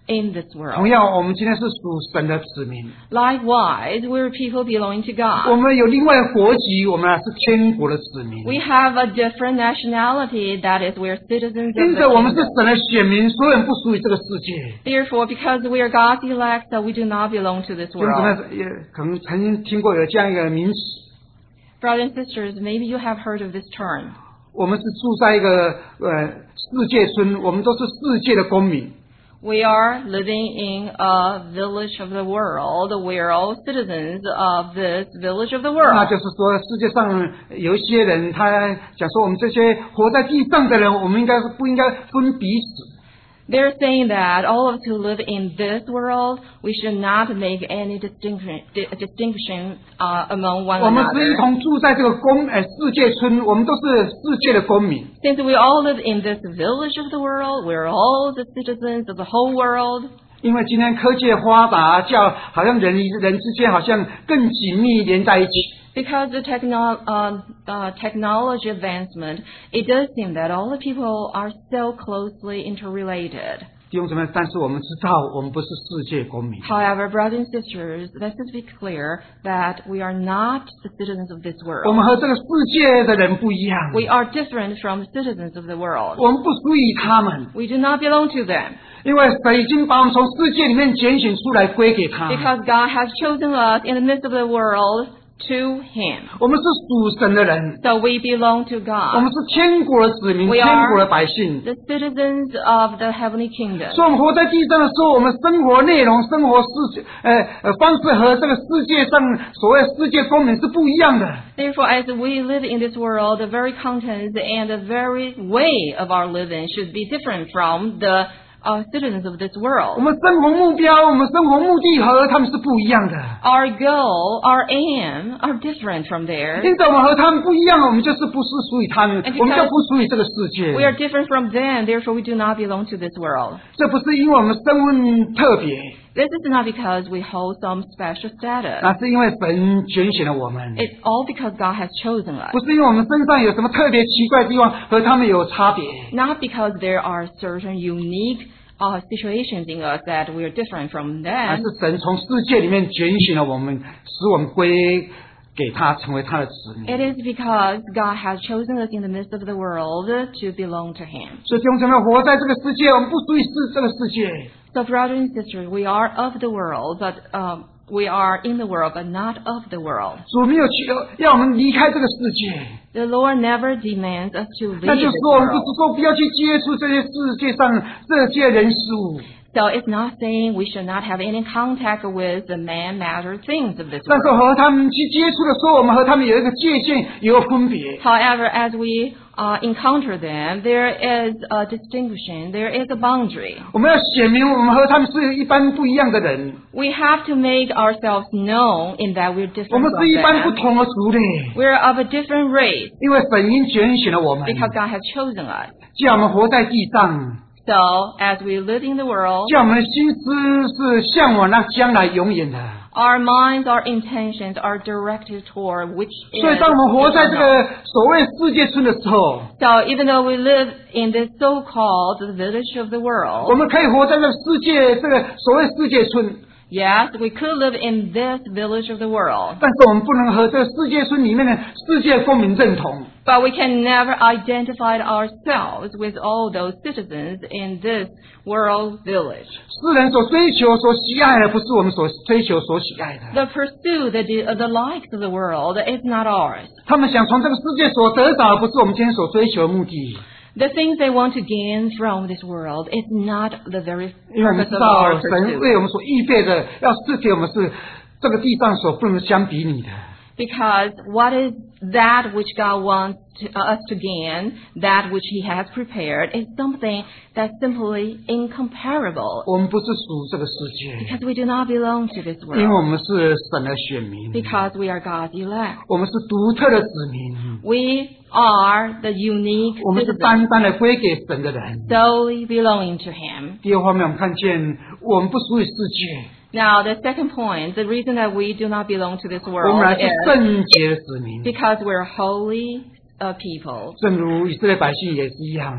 in this 同 world. 样，我们今天是属神的子民， Likewise, we're people belonging to 我 God. 们有另外国籍，我们是天国的子民。 We have a different nationality, that is, we're citizens 因 of 此， the 我们是 kingdom. 神的选民，所有人不属于这个世界。 Therefore, because we are God's elect, so we do not belong to this 弟兄姊 world. 妹也可能曾经听过有这样一个名词， Brothers and sisters, maybe you have heard of this term. 我们是住在一个呃世界村，我们都是世界的公民。 We are living in a village of the world. We are all citizens of this village of the 那 world. 就是说，世界上有一些人，他讲说，我们这些活在地上的人，我们应该不应该分彼此？ They're saying that all of us who live in this world, we should not make any distinction, di- distinction uh, among one 我们是一 another. 同住在这个公呃世界村，我们都是世界的公民。 Since we all live in this village of the world, we're all the citizens of the whole world. 因为今天科技的发达，叫好像人与人之间好像更紧密连在一起。 Because the techno- uh, uh, technology advancement, it does seem that all the people are so closely interrelated. 弟兄姊妹，但是我们知道，我们不是世界公民。 However, brothers and sisters, let's just be clear that we are not the citizens of this 我 world. 们和这个世界的人不一样， We are different from the citizens of the world. 我们不属于他们， We do not belong to them 因为神已经把我们从世界里面拣选出来归给他。 because God has chosen us in the midst of the world to Him. 我们是属神的人， So we belong to 我们 God, 是天国的子民， We 天 are 国的百姓。 the citizens of the heavenly kingdom. 所以，我们活在地上的时候，我们生活内容、生活世呃呃方式和这个世界上所谓世界公民是不一样的。 Therefore, as we live in this world, the very contents and the very way of our living should be different from the uh, citizens of this 我 world. 们生活目标、我们生活目的和他们是不一样的。 Our goal, our aim are different from theirs. 因此，我们和他们不一样，我们就是不是属于他们 And，because 我们就不属于这个世界。 We are different from them, therefore we do not belong to this world. 这不是因为我们身份特别， This is not because we hold some special status. 那是因为神拣选了我们， It's all because God has chosen us. 不是因为我们身上有什么特别奇怪的地方和他们有差别。 Not because there are certain unique uh, situations in us that we are different from 而 them. 是神从世界里面拣选了我们，使我们归给他，成为他的子民。 It is because God has chosen us in the midst of the world to belong to Him. 所以弟兄姊妹，活在这个世界，我们不属于是这个世界。 So, brothers and sisters, we are of the world, but um, we are in the world, but not of the world. 主没有去要我们离开这个世界， The Lord never demands us to 那 leave 就是 this 说，我们不 world. 是说不要去接触这些世界上这些人事物， So it's not saying we should not have any contact with the man, matter, things of this 但是 world. 和他们去接触的时候，我们和他们有一个界限，有一个分别。 However, as we uh, encounter them, there is a distinction, there is a boundary. 我们要显明我们和他们是一般不一样的人， We have to make ourselves known in that we're 我 different 们 from 是一般不 them. 同的族类， We're of a different race 因为神已经拣选了我们， because God has chosen us. 叫我们活在地上， So, as we live in the world, 叫我们的心思是向往那将来永远的。 our minds, our intentions are directed toward which is 所以，当我们活在这 eternal. 个所谓世界村的时候， So, even though we live in this so-called village of the 我 world, 们可以活在这个世界这个所谓世界村， yes, we could live in this village of the world, 但是我们不能和这个世界村里面的世界公民认同。 but we can never identify ourselves with all those citizens in this world village. 世人所追求、所喜爱的，不是我们所追求、所喜爱的。 The pursuit, the, the likes of the world is not ours. 他们想从这个世界所得到的，不是我们今天所追求的目的。 The things they want to gain from this world is not the very 因为我们 purpose 知 of 道 our 神 pursuit. 为我们所预备的，要赐给我们是这个地上所不能相比拟的。 Because what is that which God wants to, uh, us to gain, that which He has prepared, is something that's simply incomparable. 我们不是属这个世界， Because we do not belong to this 因为 world. 我们是神的选民， Because we are God's elect. 我们是独特的子民， We are the unique 我们是 citizens, 单单的归给神的人。 solely belonging to Him. 第二方面，我们看见我们不属于世界， Now, the second point, the reason that we do not belong to this 我 world 们乃是 is 圣洁的子民， because we're holy uh, people. 正如以色列百姓也是一样。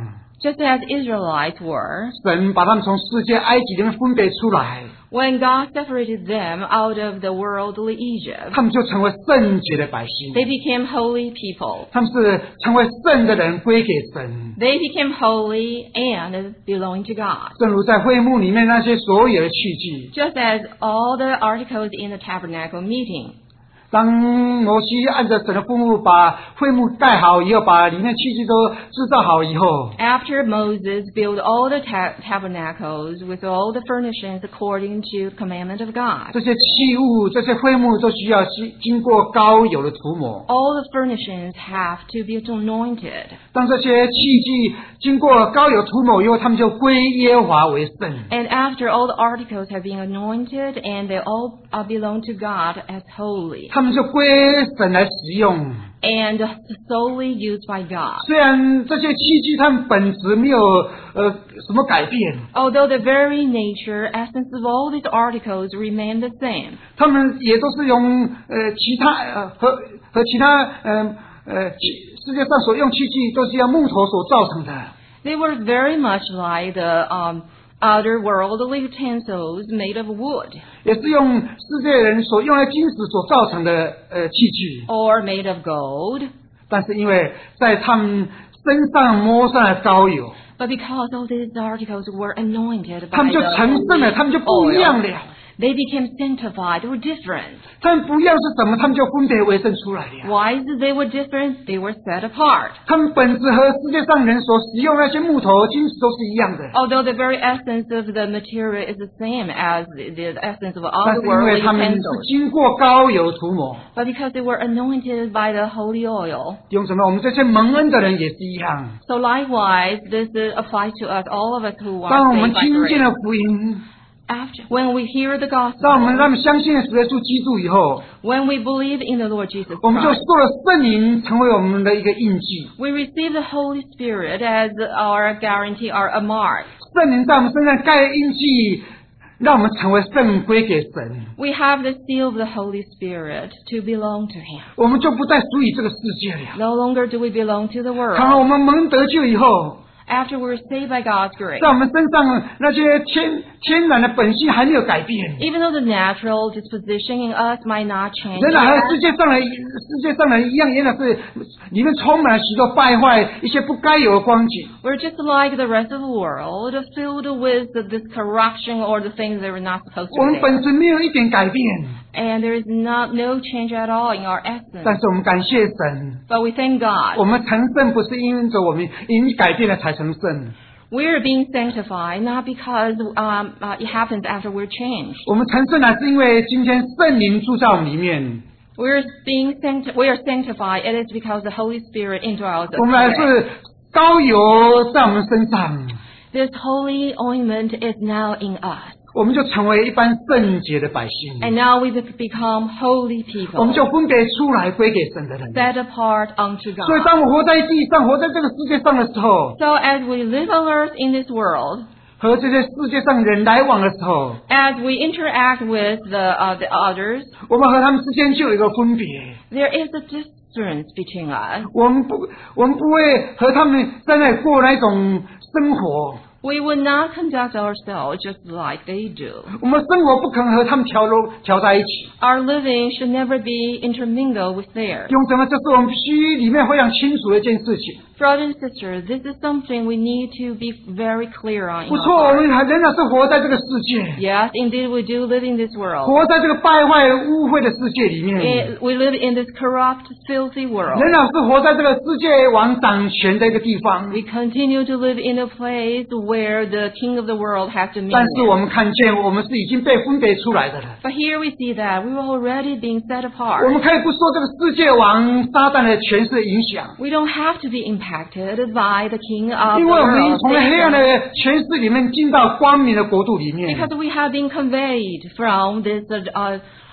just as Israelites were, 神把他们从世界埃及里面分别出来， when God separated them out of the worldly Egypt, 他们就成为圣洁的百姓， they became holy people. 他们是成为圣的人归给神。 They became holy and belonging to God. 正如在会幕里面那些所有的器具， Just as all the articles in the tabernacle meeting, 当摩西按照神的吩咐把会幕盖好以后，把里面器具都制造好以后， after Moses built all the ta- tabernacles with all the furnishings according to the commandment of God, 这些器物、这些会幕都需要经经过膏油的涂抹。 all the furnishings have to be anointed. 当这些器具经过膏油涂抹以后，他们就归耶和华为圣。 And after all the articles have been anointed and they all uh, belong to God as holy 他们就归神来使用。 and solely used by God. 虽然这些器具它们本质没有呃什么改变， Although the very nature, essence of all these articles remain the same, 他们也都是用呃其他呃和和其他呃呃器世界上所用器具都是用木头所造成的。 they were very much like the um, other worldly utensils made of wood 也是用世界人所用的金石所造成的呃器具， or made of gold. 但是因为在他们身上摸上了膏油， But because all these articles were anointed 他 by 们就 the 成圣了，他们就不一样 oil, 了。 they became sanctified, they were different. 他们不一样是什么？他们就分别为圣出来了。 Why is it they were different? They were set apart. 他们本质和世界上人所使用那些木头、金石都是一样的， Although the very essence of the material is the same as the, the essence of 但 other 是因为 worldly 他们是 utensils, 经过膏油涂抹。 but because they were anointed by the holy oil. 弟兄姊妹，我们这些蒙恩的人也是一样。 So likewise, this is, applies to us, all of us who 当 are 我们 saved by 听见 grace. 了福音， After, when we hear the 当我们 gospel, 让我们相信了主耶稣基督以后， when we believe in the Lord Jesus 我们就 Christ, 受了圣灵，成为我们的一个印记。 we receive the Holy Spirit as our guarantee, our a mark. 圣灵在我们身上盖印记，让我们成为圣归给神， We have the seal of the Holy Spirit to belong to Him. 我们就不再属于这个世界了。 No longer do we belong to the 倘若我 world. 们蒙得救以后， After we're saved by God's grace, 在我们身上那些天天然的本性还没有改变， even though the natural disposition in us might not change, 仍然和 yet, 世界上的世界上的人一样，仍然是里面充满了许多败坏、一些不该有的光景。 we're just like the rest of the world, filled with this corruption or the things that we're not supposed 我 to 们 be. 本质没有一点改变， And there is not no change at all in our essence. 但是我们感谢神， But we thank 我 God. 们成圣不是因着我们因改变了才成圣， We're being sanctified not because um, uh, it happens after we're changed. 我们成圣乃是因为今天圣灵住在我们里面， We're being sancti- we are sanctified. It is because the Holy Spirit indwells us. 我们乃是膏油在我们身上， This holy ointment is now in us. 我们就成为一般圣洁的百姓， And now we become holy 我们 people, 就分别出来归给神的人。 set apart unto 所以， God. 当我活在地上、活在这个世界上的时候， So as we live on earth in this world, 和这些世界上人来往的时候， as we interact with the, uh, the others, 我们和他们之间就有一个分别。 there is a difference between us. 我们不，我们不会和他们在那里过那种生活。 We would not conduct ourselves just like they do. 我们生活不可能和他们调柔调在一起。 Our living should never be intermingled with theirs. 用什么？这是我们必须里面非常清楚的一件事情。 Brothers and sisters, this is something we need to be very clear on. in 不 our 错，我 hearts. 们还仍然是活在这个世界， Yes, indeed, we do live in this world. 活在这个败坏污秽的世界里面， It- we live in this corrupt, filthy world. 仍然是活在这个世界王掌权的一个地方。 We continue to live in a place where the king of the world has 但 dominion. 是我们看见，我们是已经被分别出来的了。 But here we see that we were already being set 我 apart. 们可以不受这个世界王撒旦的权势影响， We don't have to be impacted by the king of 因 the 为我们已经 world. 从黑暗 Satan. 的权势里面进到光明的国度里面。 Because we have been conveyed from this uh,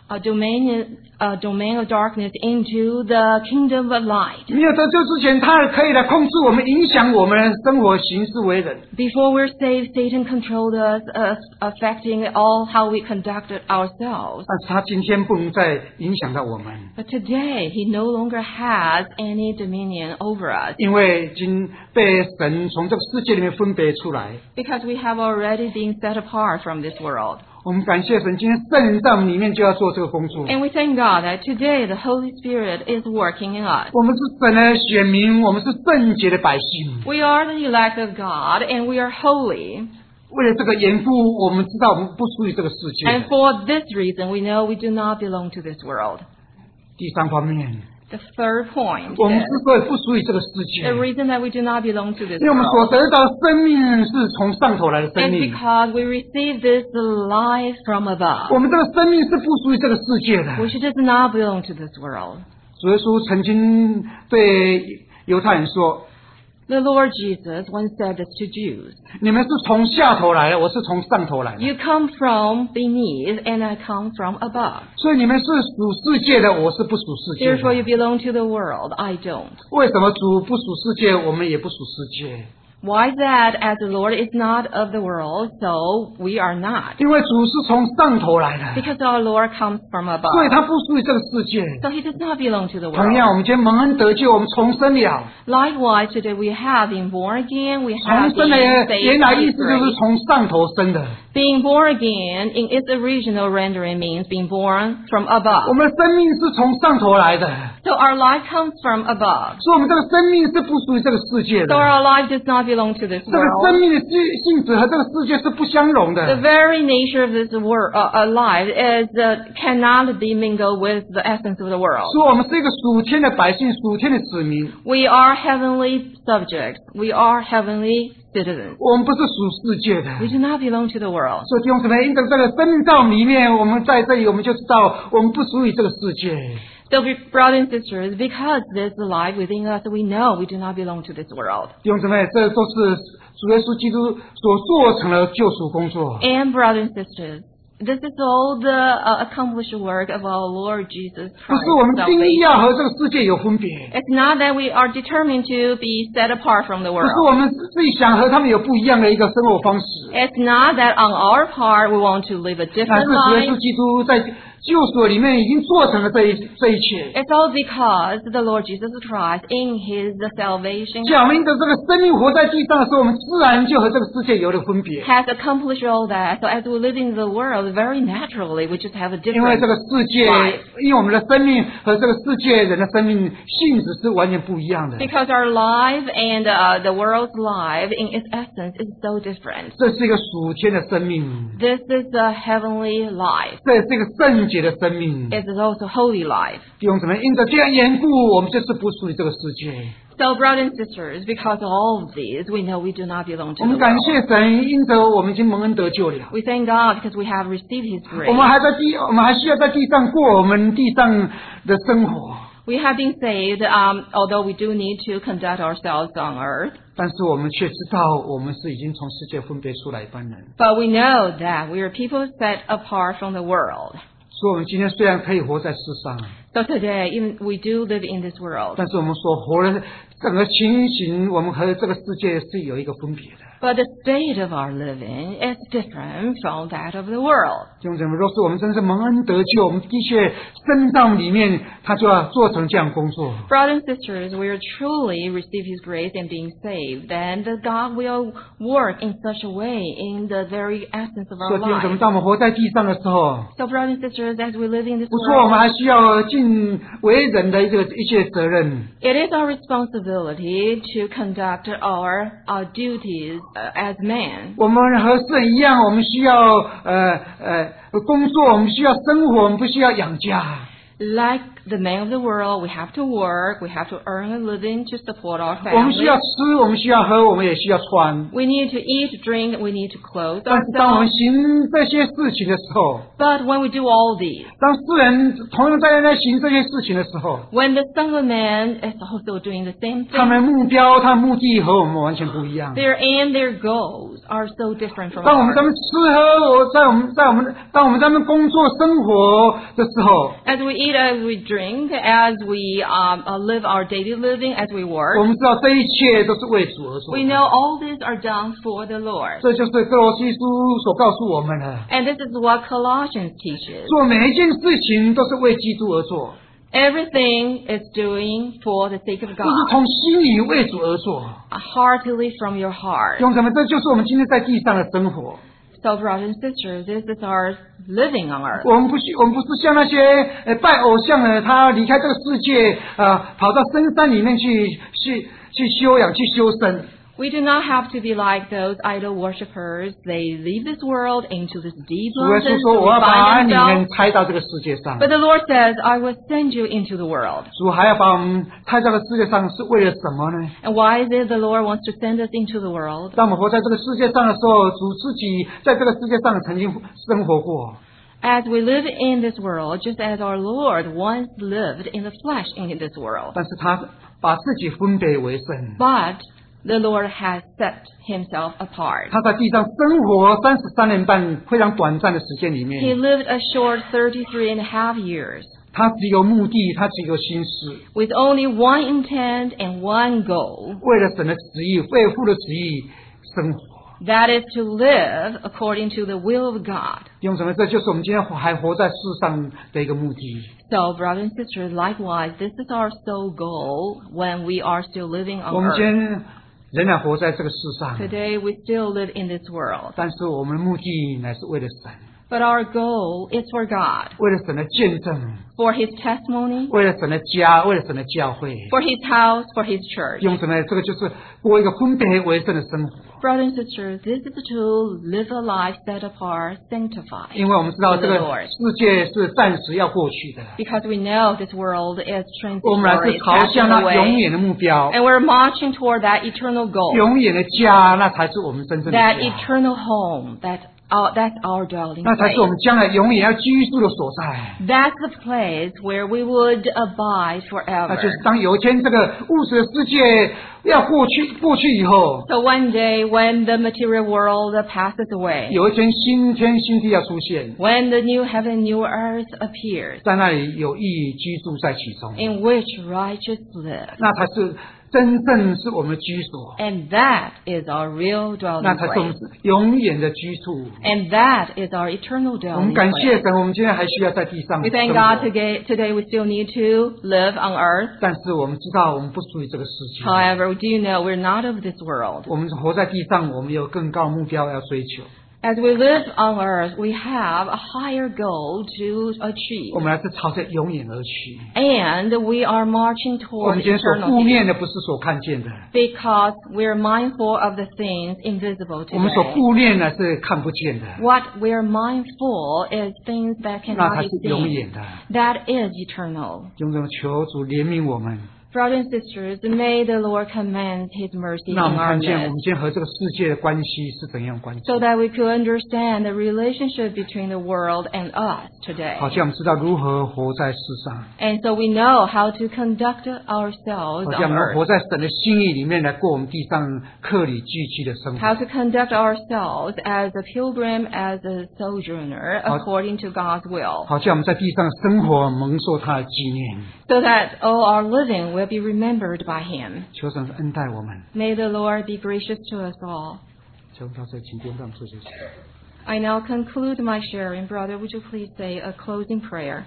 a domain, a domain of darkness into the kingdom of light. 没有得救之前，他可以来控制我们，影响我们的生活、行事为人。 Before we're saved, Satan controlled us, uh, affecting all how we conducted ourselves. 但是他今天不能再影响到我们， But today, he no longer has any dominion over us 因为已经被神从这个世界里面分别出来。 because we have already been set apart from this world. 我们感谢神，今天圣灵在我们里面就要做这个工作。 And we thank God that today the Holy Spirit is working in us. 我们是神的选民，我们是圣洁的百姓。 We are the elect of God and we are holy. 为了这个缘故，我们知道我们不属于这个世界。 And for this reason, we know we do not belong to this world. 第三方面， The third point 我们 is 之所以不属于这个世界， the reason that we do not belong to this 因为我们所 world 得到的生命是从上头来的生 is 命。 because we receive this life from 我 above, 们这个生命是不属于这个世界的。 which does not belong to this world. 主耶稣曾经对犹太人说 The Lord Jesus once said this to Jews. 你们是从下头来的，我是从上头来的。 You come from beneath and I come from above. 所以你们是属世界的，我是不属世界 Therefore you 的。 belong to the world, I don't. 为什么主不属世界，我们也不属世界？ Why is that? As the Lord is not of the world, so we are not. 因为主是从上头来的， Because our Lord comes from 所以 above. 他不属于这个世界。 So he does not belong to the 同样， world. 我们今天蒙恩得救，我们重生了。 Likewise, today we have been born again. We 重 have 生 been 的 saved 原来 by 意 His 思就是 grace. 从上头生的。 Being born again, in its original rendering, means being born from 我 above. 们的生命是从上头来的， So our life comes from above. 所以我们这个生命是不属于这个世界 So 的。 our life does not belong to this 这个生 world. 命的性性质和这个世界是不相容 The 的。 very nature of this world, uh, uh, life is uh, cannot be mingled with the essence of the world. 所以我们是一个属天的百姓，属天的子民。 We are heavenly subjects. We are heavenly citizens. 我们不是属世界的。 We do not belong to the world. 所以弟兄姊妹，因着这个生命在我们里面，我们在这里，我们就知道我们不属于这个世界。 So, brothers and sisters, because this life within us, we know we do not belong to this world. 弟兄姊妹，这都是主耶稣基督所做成的救赎工作。 And brothers and sisters, this is all the uh, accomplished work of our Lord Jesus 不 Christ. 是我们定义 salvation. 要和这个世界有分别， It's not that we are determined to be set apart from the 不是 world. 我们自己想和他们有不一样的一个生活方式。 It's not that on our part we want to live a 乃 different 是主耶稣 life. 基督在救赎里面已经做成了这一这一切。 It's all because the Lord Jesus Christ, in His salvation, 讲明的这个生命活在地上的时候，我们自然就和这个世界有了分别。 has accomplished all that. So as we live in the world, very naturally, we just have a 因为 different 这个世界 life.， 因为我们的生命和这个世界人的生命性质是完全不一样的。 Because our life and uh, the world's life, in its essence, is so different. 这是一个属天的生命， This is a heavenly life. 这是一个圣洁的生命。 It is also holy life. 弟兄姊妹，因着这样缘故，我们就是不属于这个世界。 So, brothers and sisters, because of all of these, we know we do not belong 我 to the 们感 world. 谢神，因着我们已经蒙恩得救了。 We thank God because we have received His 我们 grace. 还在地，我们还需要在地上过我们地上的生活， We have been saved, um, although we do need to conduct ourselves on earth. 但是我们却知道，我们是已经从世界分别出来一般人。 But we know that we are people set apart from the world. 所以，我们今天虽然可以活在世上， So today, even we do live in this world. 但是我们所活的整个情形，我们和这个世界是有一个分别的。 But the state of our living is different from that of the world. 弟兄姊妹，若是我们真是蒙恩得救，我们的确身上里面，他就要做成这样工作。 Brothers and sisters, we are truly receive His grace and being saved, then the God will work in such a way in the very essence of 所 our 以弟兄姊妹， life. 当我们活在地上的时候， So, brothers and sisters, as we live in this 不错，我们 world, 还需要尽为人的一个一些责任。 it is our responsibility to conduct our, our duties uh, as men. 我们和世人一样，我们需要呃呃工作，我们需要生活，我们不需要养家。 Like the men of the world, we have to work, we have to earn a living to support our 我们需要 family. 吃，我们需要喝，我们也需要穿。 We need to eat, drink, we need to clothe 但是当我们 ourselves. 行这些事情的时候， But when we do all these, 当世人同样在那行这些事情的时候， when the Son of Man is also doing the same 他 thing, 们的目标、他们目的和我们完全不一样。 their aim, their goals are so different from 当我们在 ours. 那吃喝，我在我们在我们当我们在那工作生活的时候， As we eat, as we drink, as we um, uh, live our daily living, as we 我 work, 们知道这一切都是为主而做 we 的。 know all these are done for the Lord. 这就是哥罗西书所告诉我们的。 And this is what Colossians teaches. 做每一件事情都是为基督而做， Everything is doing for the sake of 就是 God, 从心里为主而做。 heartily from your heart. 用什么？这就是我们今天在地上的生活。 So, brothers and sisters, this is our living on earth. 我们不需，我们不是像那些呃拜偶像的，他离开这个世界，呃，跑到深山里面去去去修养、去修身。 We do not have to be like those idol worshippers. They leave this world into this deep 主耶稣 mountains 说：“ to 我要把 find 你们 themselves. 拆到这个世界上。 But the Lord says, I will send you into the world. ” 主还要把我们拆到这个世界上，是为了什么呢？ And why is it the Lord wants to send us into the world? 当我们活在这个世界上的时候，主自己在这个世界上曾经生活过。 As we live in this world, just as our Lord once lived in the flesh in this world. 但是他把自己分别为圣， But the Lord has set himself apart. 他在地上生活三十三年半非常短暂的时间里 He 面， lived a short thirty-three and a half years 他只有目的，他只有心思， with only one intent and one goal. 为了神的旨意，为父的旨意生活。 That is to live according to the will of God. 用什么？这就是我们今天还活在世上的一个目的。 So, brothers and sisters, likewise, this is our sole goal when we are still living 我 on 们今 earth. 天仍然活在这个世上， Today, we still live in this world. 但是我们的目的乃是为了神， But our goal is for God, 为了神的见证， for His testimony, 为了神的家，为了神的教会。 for His house, for His church. 用什么？这个就是过一个分别为圣的生活。 Brothers and sisters, this is to live a life set apart, sanctified. 因为我们知道 for 这 the 个 Lord. 世界是暂时要过去的， Because we know this world is 我们来 transitory, 是 it's 朝向 passing 那永 away. 远的目标， And we're marching toward that eternal goal, 永远的家，那才是我们真正的 that 家， eternal home, that our, that's our dwelling 那才是我 place. 们将来永远要居住的所在。 That's the place where we would abide 那就是 forever. 当有一天这个物质的世界要过去，过去以后， So one day when the material world passes away, 有一天新天新地要出现， when the new heaven, new earth appears, 在那里有意居住在其中， in which righteous live, 那才是真正是我们的居所， and that is our real 那 dwelling 才是我们 place. 永远的居处。 And that is our eternal 我们 dwelling 感 place. 谢神，我们今天还需要在地上 We 生 thank 活 God today, today we still need to live on earth. 但是我们知道我们不属于这个世界。 However, we do know we're not of this world. 我们活在地上，我们有更高目标要追求。 As we live on earth, we have a higher goal to achieve. 我们还是朝着永远而去。 And we are marching 我 toward 们今天所顾 eternity 念的不是所看见的， because we're mindful of the things invisible 我们所 today. 顾念的是看不见的， What we're mindful is things that 那 cannot 才 be 是永 seen. 远的。 That is eternal. 用这种求主怜悯我们， Brothers and sisters, may the Lord command His mercy in 让我们 our 看见我 midst, 们今天和这个世界的关系是怎样关系。 so that we could understand the relationship between the world and us today. 好像我们知道如何活在世上， And so we know how to conduct ourselves 好 on 像我们 earth, 活在神的心意里面来过我们地上客里聚集的生 how 活。 to conduct ourselves as a pilgrim, as a sojourner, How- according to God's will, 好像我们在地上生活蒙受他的纪念。 so that all our living will be remembered by Him. 求神恩待我们。 May the Lord be gracious to us all. 求到这，请点让做这些。 I now conclude my sharing. Brother, would you please say a closing prayer?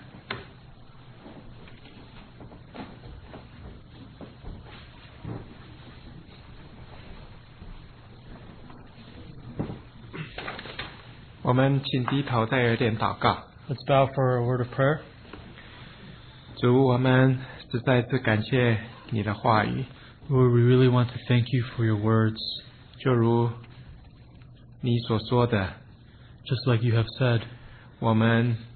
我们请低头，再有点祷告。 Let's bow for a word of prayer. 主，我们实在是感谢你的话语， Lord, we really want to thank you for your words. 就如你所说的， Just like you have said, 我们